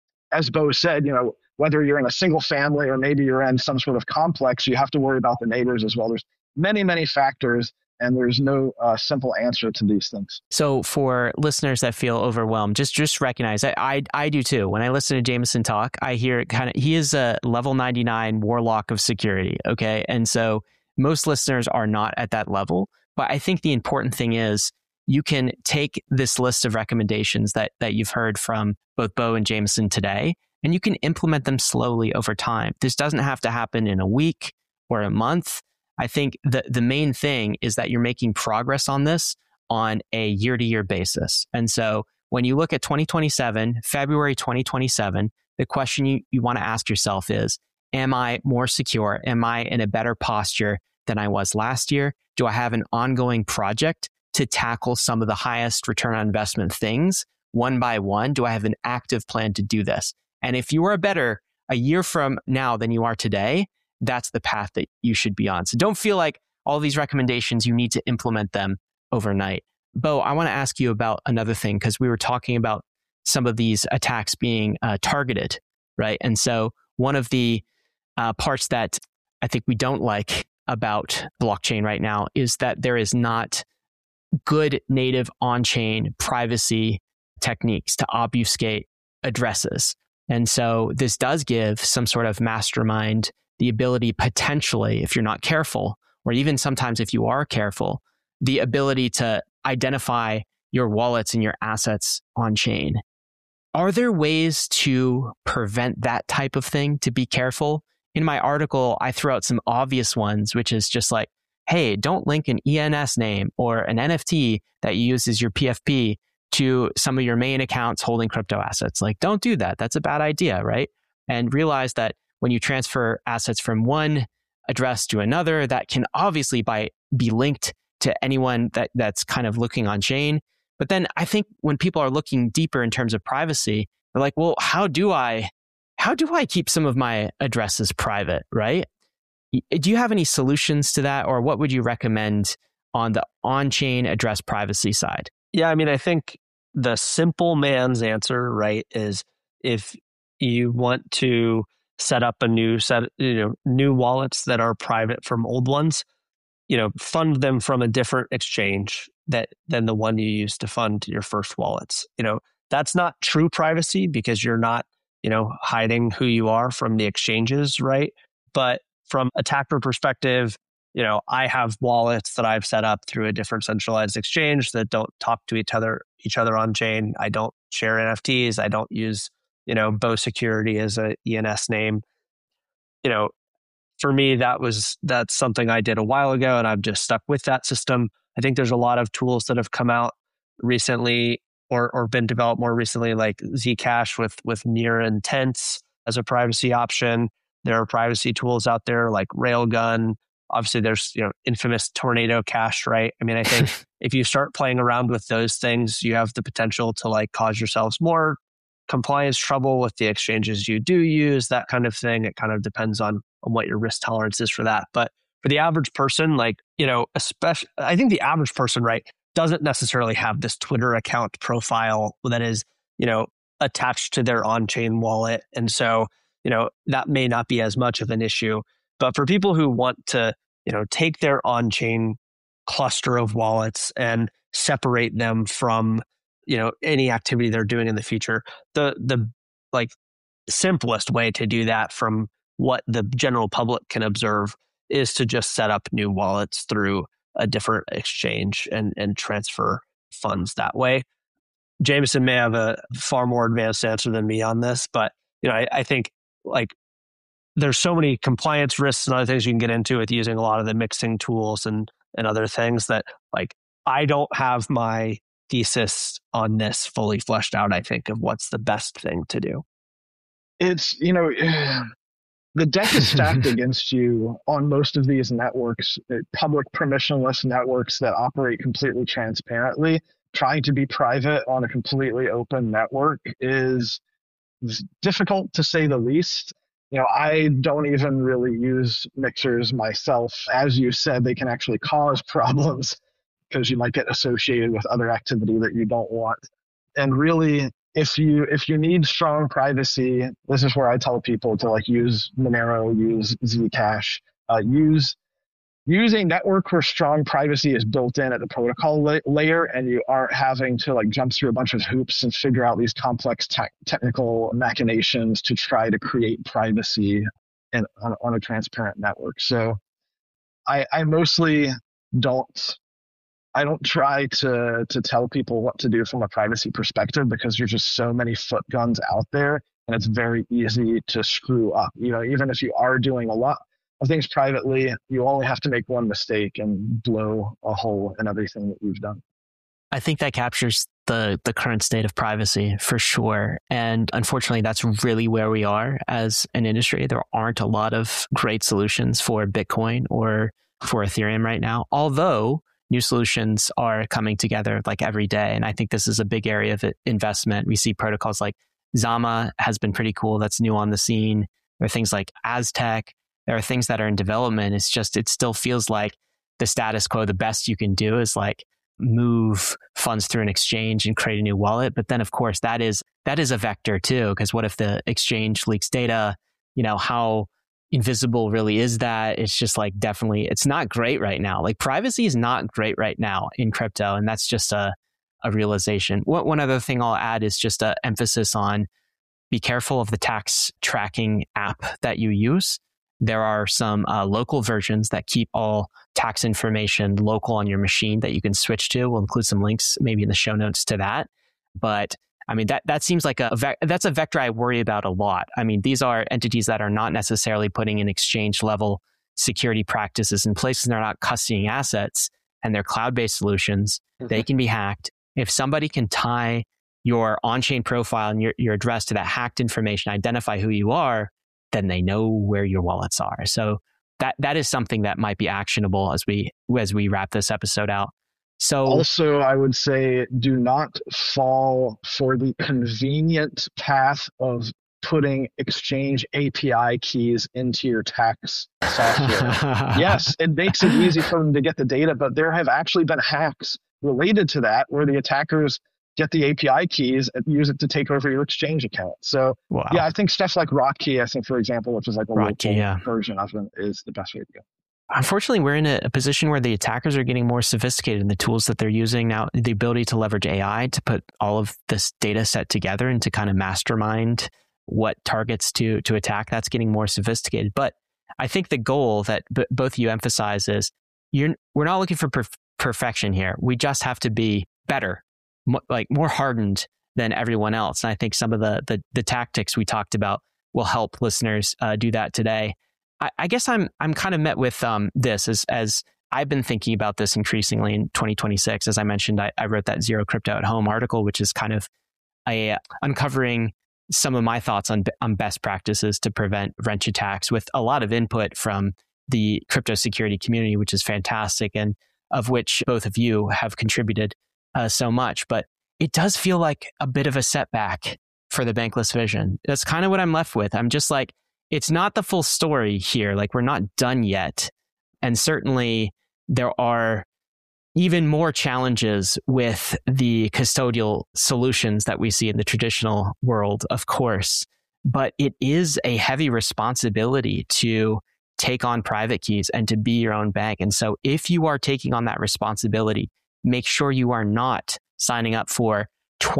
as Bo said, whether you're in a single family or maybe you're in some sort of complex, you have to worry about the neighbors as well. There's many, many factors, and there's no simple answer to these things. So for listeners that feel overwhelmed, just recognize, I do too. When I listen to Jameson talk, I hear he is a level 99 warlock of security, okay? And so most listeners are not at that level. But I think the important thing is you can take this list of recommendations that you've heard from both Bo and Jameson today, and you can implement them slowly over time. This doesn't have to happen in a week or a month. I think the main thing is that you're making progress on this on a year-to-year basis. And so when you look at 2027, February 2027, the question you want to ask yourself is, am I more secure? Am I in a better posture than I was last year? Do I have an ongoing project to tackle some of the highest return on investment things one by one? Do I have an active plan to do this? And if you are better a year from now than you are today, that's the path that you should be on. So don't feel like all these recommendations, you need to implement them overnight. Bo, I want to ask you about another thing, because we were talking about some of these attacks being targeted, right? And so one of the parts that I think we don't like about blockchain right now is that there is not good native on-chain privacy techniques to obfuscate addresses. And so this does give some sort of mastermind the ability potentially, if you're not careful, or even sometimes if you are careful, the ability to identify your wallets and your assets on chain. Are there ways to prevent that type of thing, to be careful? In my article, I threw out some obvious ones, which is just like, hey, don't link an ENS name or an NFT that you use as your PFP to some of your main accounts holding crypto assets. Like, don't do that. That's a bad idea, right? And realize that when you transfer assets from one address to another, that can obviously be linked to anyone that's kind of looking on chain. But then I think when people are looking deeper in terms of privacy, they're like, well, how do I keep some of my addresses private, right? Do you have any solutions to that, or what would you recommend on the on-chain address privacy side? Yeah, I mean, I think the simple man's answer, right, is if you want to set up a new set, new wallets that are private from old ones, fund them from a different exchange than the one you used to fund your first wallets. That's not true privacy because you're not, hiding who you are from the exchanges, right? But from attacker perspective, I have wallets that I've set up through a different centralized exchange that don't talk to each other on chain. I don't share NFTs. I don't use, Bo Security as a ENS name. For me, that's something I did a while ago, and I've just stuck with that system. I think there's a lot of tools that have come out recently or been developed more recently, like Zcash with near intents as a privacy option. There are privacy tools out there like Railgun. Obviously, there's infamous Tornado Cash, right? I mean, I think if you start playing around with those things, you have the potential to cause yourselves more compliance trouble with the exchanges you do use, that kind of thing. It kind of depends on what your risk tolerance is for that. But for the average person, especially, I think the average person, right, doesn't necessarily have this Twitter account profile that is, attached to their on-chain wallet. And so, that may not be as much of an issue. But for people who want to, take their on-chain cluster of wallets and separate them from, any activity they're doing in the future, the simplest way to do that from what the general public can observe is to just set up new wallets through a different exchange and transfer funds that way. Jameson may have a far more advanced answer than me on this, but I think there's so many compliance risks and other things you can get into with using a lot of the mixing tools and other things that I don't have my thesis on this fully fleshed out, I think, of what's the best thing to do. It's, the deck is stacked against you on most of these networks, public permissionless networks that operate completely transparently. Trying to be private on a completely open network is difficult to say the least. I don't even really use mixers myself. As you said, they can actually cause problems because you might get associated with other activity that you don't want. And really, if you need strong privacy, this is where I tell people to use Monero, use Zcash, use a network where strong privacy is built in at the protocol layer, and you aren't having to jump through a bunch of hoops and figure out these complex technical machinations to try to create privacy on a transparent network. So I mostly don't try to tell people what to do from a privacy perspective because there's just so many foot guns out there, and it's very easy to screw up. Even if you are doing a lot of things privately, you only have to make one mistake and blow a hole in everything that you've done. I think that captures the current state of privacy for sure. And unfortunately, that's really where we are as an industry. There aren't a lot of great solutions for Bitcoin or for Ethereum right now, although new solutions are coming together every day. And I think this is a big area of investment. We see protocols like Zama has been pretty cool. That's new on the scene. There are things like Aztec. There are things that are in development. It still feels like the status quo. The best you can do is move funds through an exchange and create a new wallet. But then, of course, that is a vector too, because what if the exchange leaks data? How invisible really is that. It's just like, definitely, it's not great right now. Like privacy is not great right now in crypto. And that's just a realization. One other thing I'll add is just an emphasis on be careful of the tax tracking app that you use. There are some local versions that keep all tax information local on your machine that you can switch to. We'll include some links maybe in the show notes to that. But I mean, that seems like that's a vector I worry about a lot. I mean, these are entities that are not necessarily putting in exchange level security practices in place, and they're not custodying assets, and they're cloud-based solutions. Mm-hmm. They can be hacked. If somebody can tie your on-chain profile and your address to that hacked information, identify who you are, then they know where your wallets are. So that is something that might be actionable as we wrap this episode out. So also, I would say do not fall for the convenient path of putting exchange API keys into your tax software. Yes, it makes it easy for them to get the data, but there have actually been hacks related to that where the attackers get the API keys and use it to take over your exchange account. So yeah, I think stuff like Rotkey, I think, for example, which is like a local version of it, is the best way to go. Unfortunately, we're in a position where the attackers are getting more sophisticated in the tools that they're using now. The ability to leverage AI to put all of this data set together and to kind of mastermind what targets to attack, that's getting more sophisticated. But I think the goal that both of you emphasize is we're not looking for perfection here. We just have to be better, like more hardened than everyone else. And I think some of the tactics we talked about will help listeners do that today. I guess I'm kind of met with this as I've been thinking about this increasingly in 2026. As I mentioned, I wrote that Zero Crypto at Home article, which is kind of uncovering some of my thoughts on best practices to prevent wrench attacks, with a lot of input from the crypto security community, which is fantastic, and of which both of you have contributed so much. But it does feel like a bit of a setback for the bankless vision. That's kind of what I'm left with. I'm just like, it's not the full story here. Like, we're not done yet. And certainly there are even more challenges with the custodial solutions that we see in the traditional world, of course. But it is a heavy responsibility to take on private keys and to be your own bank. And so if you are taking on that responsibility, make sure you are not signing up for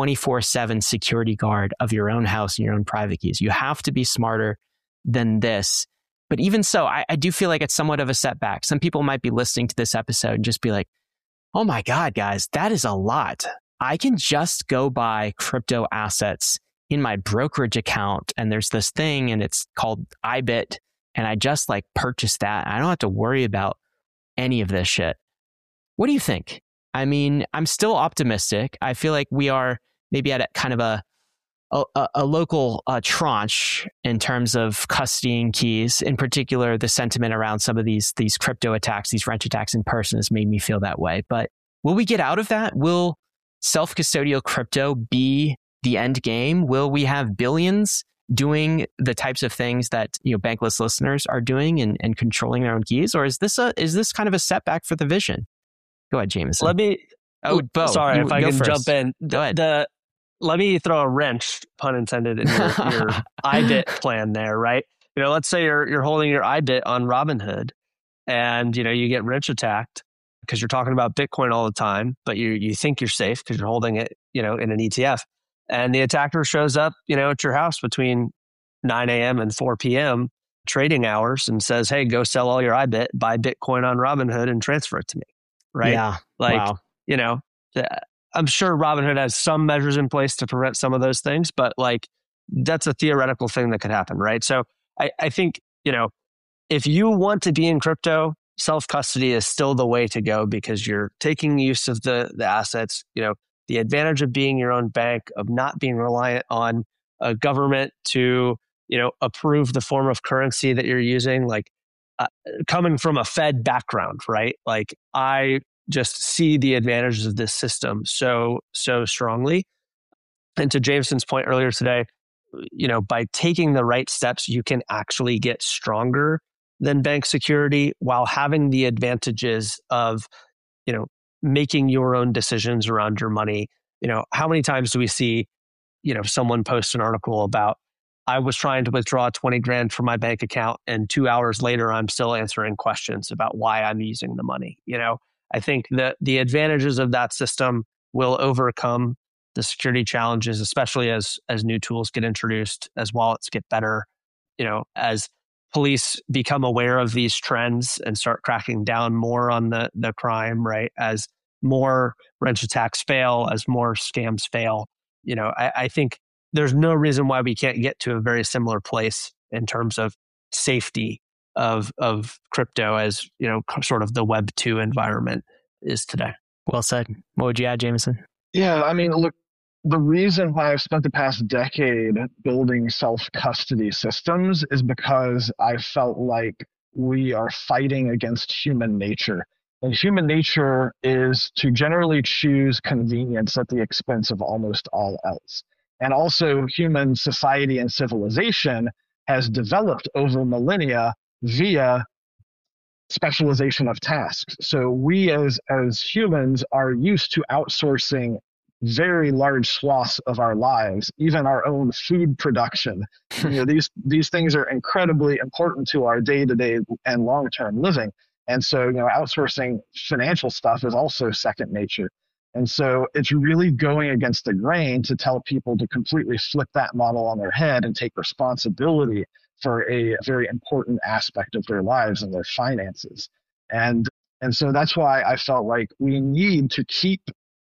24/7 security guard of your own house and your own private keys. You have to be smarter than this. But even so, I do feel like it's somewhat of a setback. Some people might be listening to this episode and just be like, oh my God, guys, that is a lot. I can just go buy crypto assets in my brokerage account, and there's this thing and it's called iBit, and I just like purchase that. I don't have to worry about any of this shit. What do you think? I mean, I'm still optimistic. I feel like we are maybe at a kind of a local tranche in terms of custodying keys. In particular, the sentiment around some of these crypto attacks, these wrench attacks in person, has made me feel that way. But will we get out of that? Will self-custodial crypto be the end game? Will we have billions doing the types of things that bankless listeners are doing and controlling their own keys? Or is this kind of a setback for the vision? Go ahead, Jameson. Bo, sorry, if I can first. jump in. Go ahead. Let me throw a wrench, pun intended, in your iBit plan there, right? Let's say you're holding your iBit on Robinhood, and you get wrench attacked because you're talking about Bitcoin all the time, but you think you're safe because you're holding it, in an ETF, and the attacker shows up, at your house between 9 a.m. and 4 p.m. trading hours and says, "Hey, go sell all your iBit, buy Bitcoin on Robinhood, and transfer it to me." Right? Yeah. Wow. I'm sure Robinhood has some measures in place to prevent some of those things, but that's a theoretical thing that could happen, right? So I think, if you want to be in crypto, self-custody is still the way to go, because you're taking use of the assets, the advantage of being your own bank, of not being reliant on a government to, approve the form of currency that you're using, coming from a Fed background, right? I just see the advantages of this system so strongly. And to Jameson's point earlier today, by taking the right steps, you can actually get stronger than bank security while having the advantages of, making your own decisions around your money. How many times do we see, someone post an article about, I was trying to withdraw 20 grand from my bank account, and 2 hours later, I'm still answering questions about why I'm using the money. I think that the advantages of that system will overcome the security challenges, especially as new tools get introduced, as wallets get better, as police become aware of these trends and start cracking down more on the crime, right? As more wrench attacks fail, as more scams fail, I think there's no reason why we can't get to a very similar place in terms of safety of crypto as, sort of the Web 2 environment is today. Well said. What would you add, Jameson? Yeah, I mean, look, the reason why I've spent the past decade building self-custody systems is because I felt like we are fighting against human nature. And human nature is to generally choose convenience at the expense of almost all else. And also, human society and civilization has developed over millennia via specialization of tasks. So we as humans are used to outsourcing very large swaths of our lives, even our own food production. These things are incredibly important to our day-to-day and long-term living. And so, outsourcing financial stuff is also second nature. And so it's really going against the grain to tell people to completely flip that model on their head and take responsibility for a very important aspect of their lives and their finances. And so that's why I felt like we need to keep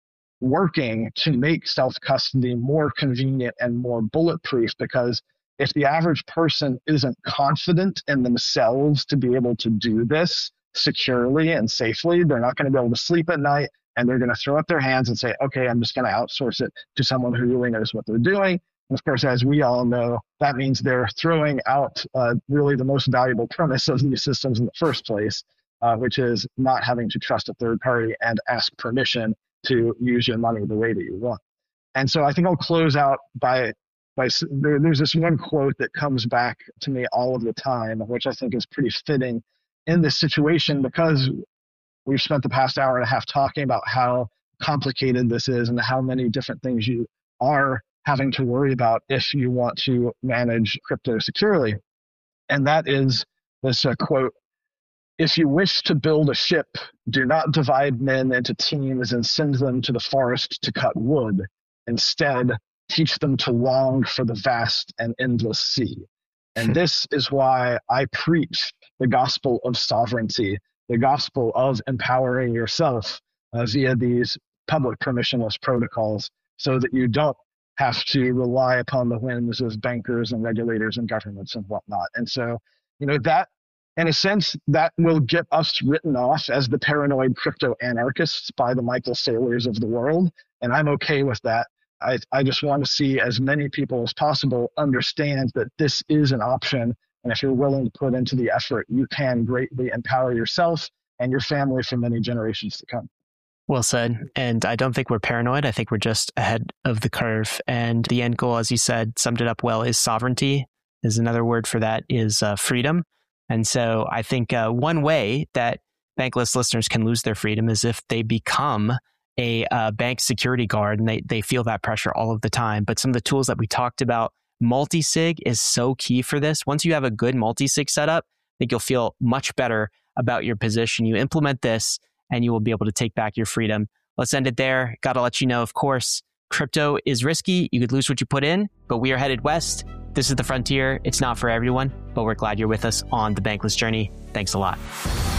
working to make self-custody more convenient and more bulletproof, because if the average person isn't confident in themselves to be able to do this securely and safely, they're not going to be able to sleep at night, and they're going to throw up their hands and say, okay, I'm just going to outsource it to someone who really knows what they're doing. And of course, as we all know, that means they're throwing out really the most valuable premise of these systems in the first place, which is not having to trust a third party and ask permission to use your money the way that you want. And so I think I'll close out by there's this one quote that comes back to me all of the time, which I think is pretty fitting in this situation, because we've spent the past hour and a half talking about how complicated this is and how many different things you are having to worry about if you want to manage crypto securely. And that is this quote: "If you wish to build a ship, do not divide men into teams and send them to the forest to cut wood. Instead, teach them to long for the vast and endless sea." And this is why I preach the gospel of sovereignty, the gospel of empowering yourself via these public permissionless protocols, so that you don't have to rely upon the whims of bankers and regulators and governments and whatnot. And so, that, in a sense, that will get us written off as the paranoid crypto anarchists by the Michael Saylors of the world. And I'm okay with that. I just want to see as many people as possible understand that this is an option. And if you're willing to put into the effort, you can greatly empower yourself and your family for many generations to come. Well said. And I don't think we're paranoid. I think we're just ahead of the curve. And the end goal, as you said, summed it up well, is sovereignty. Is another word for that is freedom. And so I think one way that Bankless listeners can lose their freedom is if they become a bank security guard, and they feel that pressure all of the time. But some of the tools that we talked about, multi-sig is so key for this. Once you have a good multi-sig setup, I think you'll feel much better about your position. You implement this and you will be able to take back your freedom. Let's end it there. Got to let you know, of course, crypto is risky. You could lose what you put in, but we are headed west. This is the frontier. It's not for everyone, but we're glad you're with us on the Bankless journey. Thanks a lot.